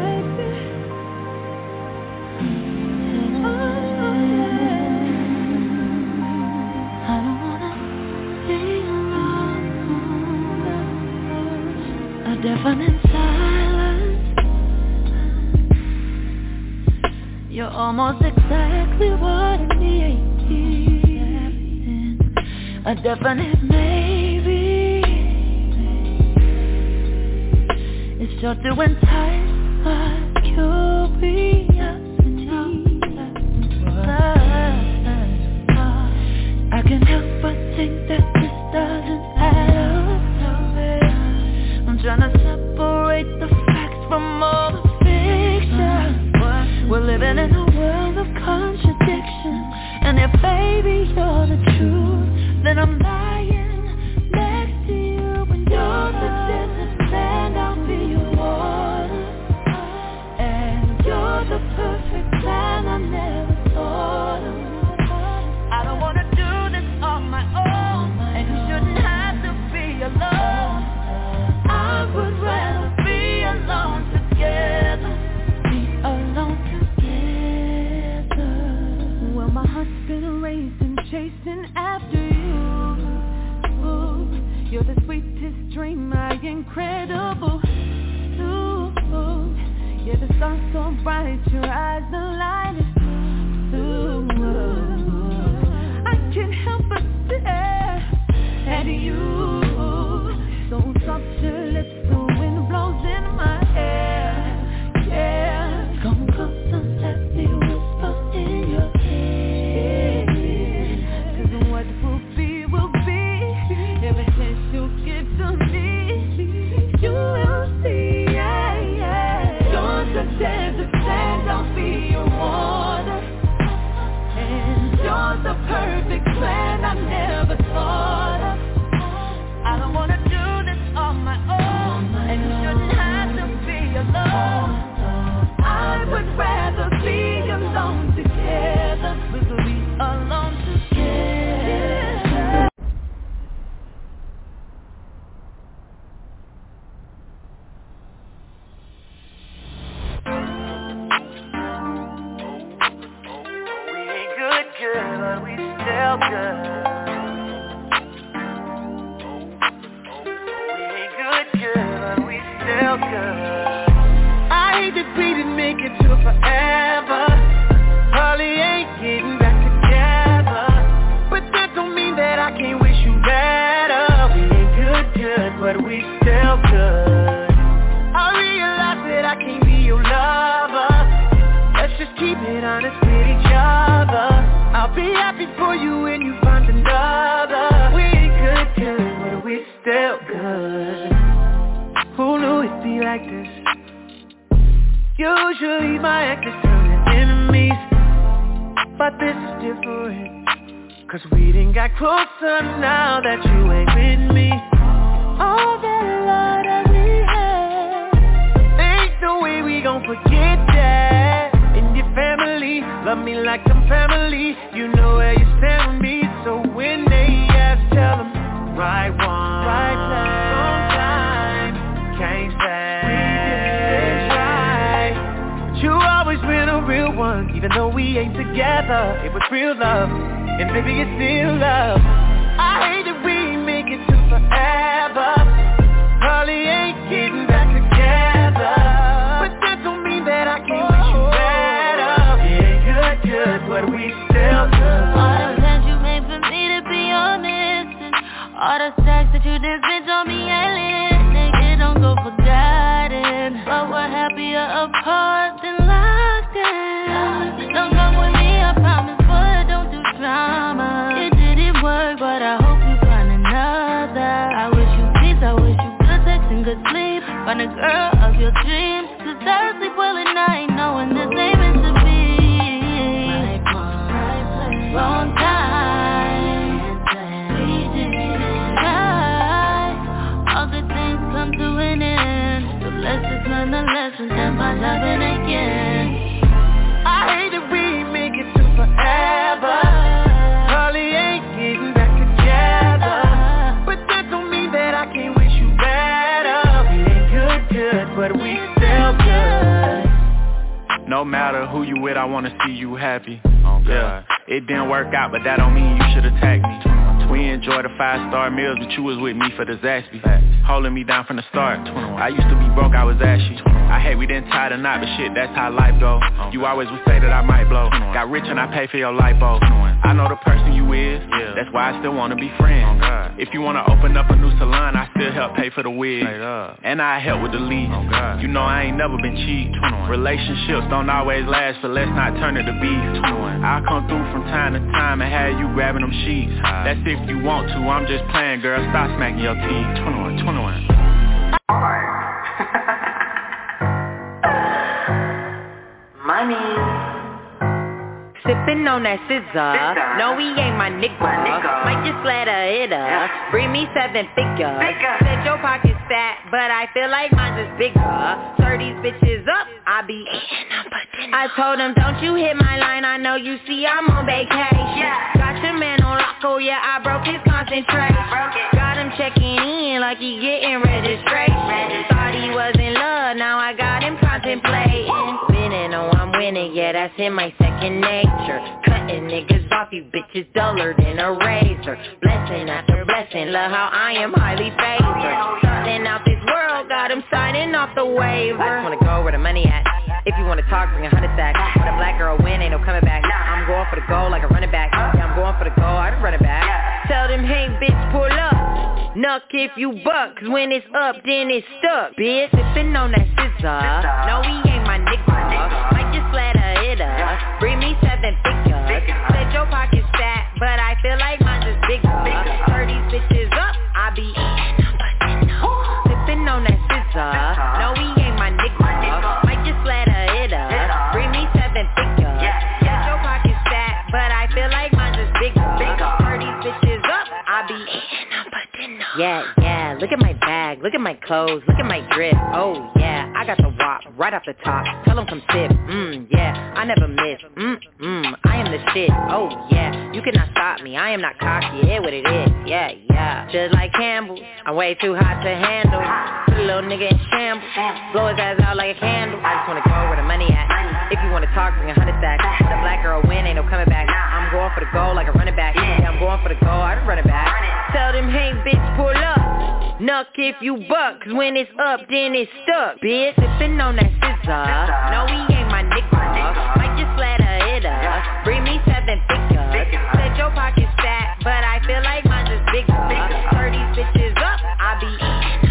Deafening silence. You're almost exactly what I need. A definite maybe. It's short to entice my curiosity. I can't help but think that this doesn't add up. I'm trying to separate the facts from all the fiction. We're living in a world of contradiction. And if baby you're the truth, then I'm lying next to you. When you're the desert sand, I'll be your water. And you're the perfect plan I never thought of. I don't wanna do this on my own, and you shouldn't have to be alone. I would rather be alone together. Be alone together. Well, my heart's been racing, chasing after you. Ooh, you're the sweetest dream, my incredible. Ooh, yeah, the sun's so bright, your eyes the lightest. Ooh, I can't help but stare at you. So soft your lips, the wind blows in my hair. Yeah, come closer, let me whisper in your ear. 'Cause what will be, will be. Every chance you give to me, you will see. Yeah, yeah. You're the desert sand, I'll be your water. And you're the perfect plan I never thought of. I don't wanna do this on my own, and you shouldn't have to be alone. I would rather be alone together. We could be alone together. We ain't good, good, but we still good. Good. I hate that we didn't make it to forever. Probably ain't getting back together, but that don't mean that I can't wish you but we still good. I realize that I can't be your lover. Let's just keep it honest with each other. I'll be happy for you when you find another. We good, good, but we still good. Who knew it'd be like this? Usually my exes turn into enemies, but this is different, cause we done got closer now that you ain't with me. All that love that we had, ain't no way we gon' forget that. And your family, love me like I'm family. You know where you stand with me, so when they ask, tell them right one, right time, wrong time, can't say we didn't try. But you always been a real one, even though we ain't together. It was real love, and baby it's still love. I hate that we make it to forever. Probably ain't getting back together, but that don't mean that I can't wish you better. It ain't good, good, but we still good. All the plans you made for me to be honest, and all the sex that you did spend on me ain't lit. Nigga, don't go forgotten, but we're happier apart than locked in. Don't come with me, I promise, but don't do drama. It didn't work, but I hope you find another. I wish you peace, I wish you good sex and good sleep. Find a girl of your dreams, cause I sleep well at night knowing this ain't meant to be. Wrong time, we didn't try. All good things come to an end, so let's just learn the lesson and find happen again. I hate that we make it to forever. Probably ain't getting back together, but that don't mean that I can't wish you better. We ain't good, good, but we still good. No matter who you with, I wanna see you happy. Oh, yeah, it didn't work out, but that don't mean you should attack me. We enjoyed the five-star meals, but you was with me for the Zaxby. Holding me down from the start. I used to be broke, I was ashy. I hate we didn't tie the knot, but shit, that's how life go. You always would say that I might blow. Got rich and I pay for your lipo. I know the person you is, that's why I still wanna be friends. If you wanna open up a new salon, I still help pay for the wig. And I help with the lease. You know I ain't never been cheap. Relationships don't always last, so let's not turn it to beef. I'll come through from time to time and have you grabbing them sheets. That's if you want to, I'm just playing, girl, stop smacking your teeth. twenty-one, twenty-one. Money. Sippin' on that scissor. No, he ain't my nigga. Might just let her hit her. Yeah. Bring me seven figures. Bigger. Said your pocket's fat, but I feel like mine's is bigger. Serve these bitches up, I be eating them for dinner. I told him, don't you hit my line, I know you see I'm on vacation. Yeah. Got your man on lock, oh yeah, I broke his concentration. Got him checking in like he getting registration. Thought he was in love, now I got him contemplating. Winning, oh I'm winning, yeah that's in my second nature. Cutting niggas off, you bitches duller than a razor. Blessing after blessing, love how I am highly favored. Starting out this world, got him signing off the waiver. I just wanna go where the money at. If you wanna talk, bring a hundred stacks. When a black girl win, ain't no coming back. I'm going for the goal like a running back. Yeah, I'm going for the goal, I can run it back. Tell them, hey bitch, pull up. Nuck if you buck, cause when it's up, then it's stuck. Bitch, sippin' on that scissor. No, he ain't my nigga. Might just let her hit her. Bring me seven figures. Said your pocket's fat, but I feel like mine's is bigger. Turn these bitches up, I be eating them for dinner. Sippin' on that scissor. No, he ain't my nigga. Might just let her hit her. Bring me seven figures. Said your pocket's fat, but I feel like mine's is bigger. Turn these bitches up, I be eating them for dinner. Yeah, yeah, look at my bag, look at my clothes, look at my drip. Oh yeah, I got the wop right off the top. Tell them come sip, mmm, yeah, I never miss. Mmm, mmm, I am the shit. Oh yeah, you cannot stop me, I am not cocky, it what it is. Yeah, yeah, just like Campbell, I'm way too hot to handle. Put a little nigga in shambles, blow his ass out like a candle. I just wanna go where the money at. If you wanna talk, bring a hundred stacks. The black girl win, ain't no coming back. I'm going for the goal like a running back. Yeah, I'm going for the goal, I just run it back. Tell them, hey bitch, pull up. Nuck if you buck, cause when it's up, then it's stuck. Bitch, sippin' on that scissor. No, he ain't my nigga. Might just let her hit her. Bring me seven figures. Said your pocket's fat, but I feel like mine's is bigger. Turn these bitches up, I be eating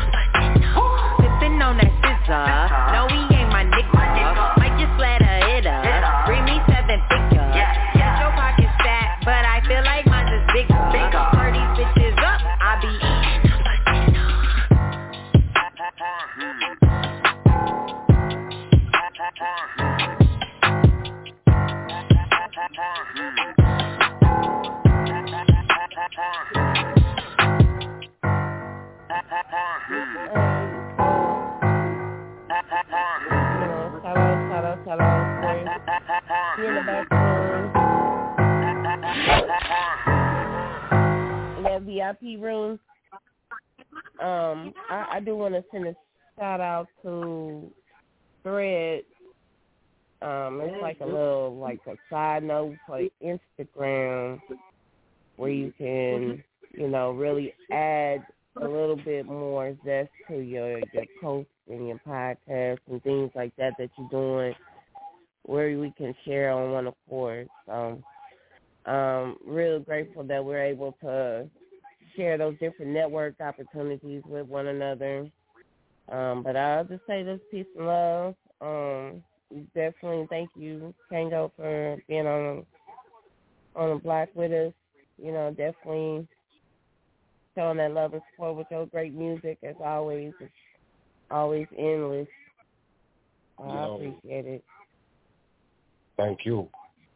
P Room. Um, I, I do want to send a shout out to Thread. Um, it's like a little, like a side note for Instagram where you can, you know, really add a little bit more zest to your, your posts and your podcasts and things like that that you're doing where we can share on one accord. So, um, real grateful that we're able to share those different network opportunities with one another. Um, but I'll just say this, peace and love. Um, definitely thank you, Kango, for being on on the block with us. You know, definitely showing that love and support with your great music as always. It's always endless. Uh, I appreciate it. Thank you.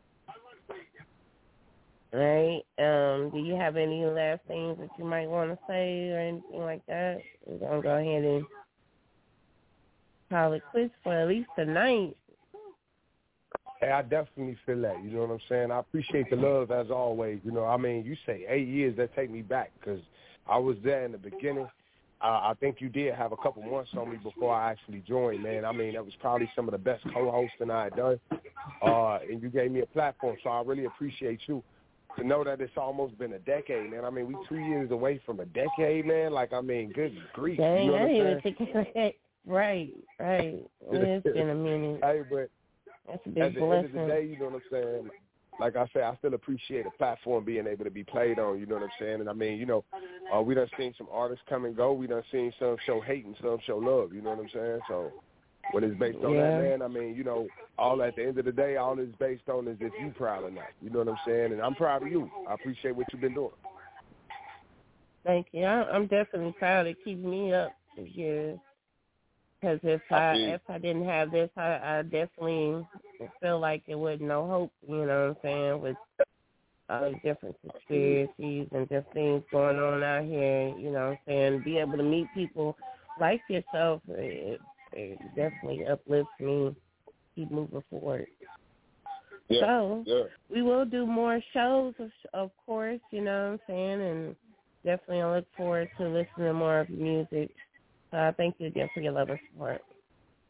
All right. Um, do you have any last things that you might want to say or anything like that? We're going to go ahead and call it quits for at least tonight. Hey, I definitely feel that. You know what I'm saying? I appreciate the love as always. You know, I mean, you say eight years, that take me back because I was there in the beginning. Uh, I think you did have a couple months on me before I actually joined, man. I mean, that was probably some of the best co-hosting I had done, uh, and you gave me a platform, so I really appreciate you. To know that it's almost been a decade, man. I mean, we two years away from a decade, man. Like, I mean, good grief. Dang, you know I what didn't I'm even think of that. Right, right. It's been a minute. Hey, but that's a big at the blessing. end of the day, you know what I'm saying? Like I said, I still appreciate a platform being able to be played on, you know what I'm saying? And I mean, you know, uh, we done seen some artists come and go. We done seen some show hate and some show love, you know what I'm saying? So when it's based on yeah. that, man, I mean, you know, all at the end of the day, all it's based on is if you proud or not. You know what I'm saying? And I'm proud of you. I appreciate what you've been doing. Thank you. I, I'm definitely proud. It keeps me up this year. Because if I, I if I didn't have this, I, I definitely feel like there was no hope, you know what I'm saying, with all the different conspiracies and just things going on out here, you know what I'm saying. Be able to meet people like yourself, it, it definitely uplifts me. Keep moving forward. Yeah, so yeah. we will do more shows, of, of course, you know what I'm saying, and definitely I look forward to listening to more of your music. Uh, thank you again for your love and support.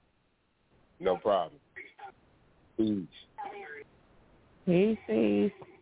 No problem. Peace. Peace, peace.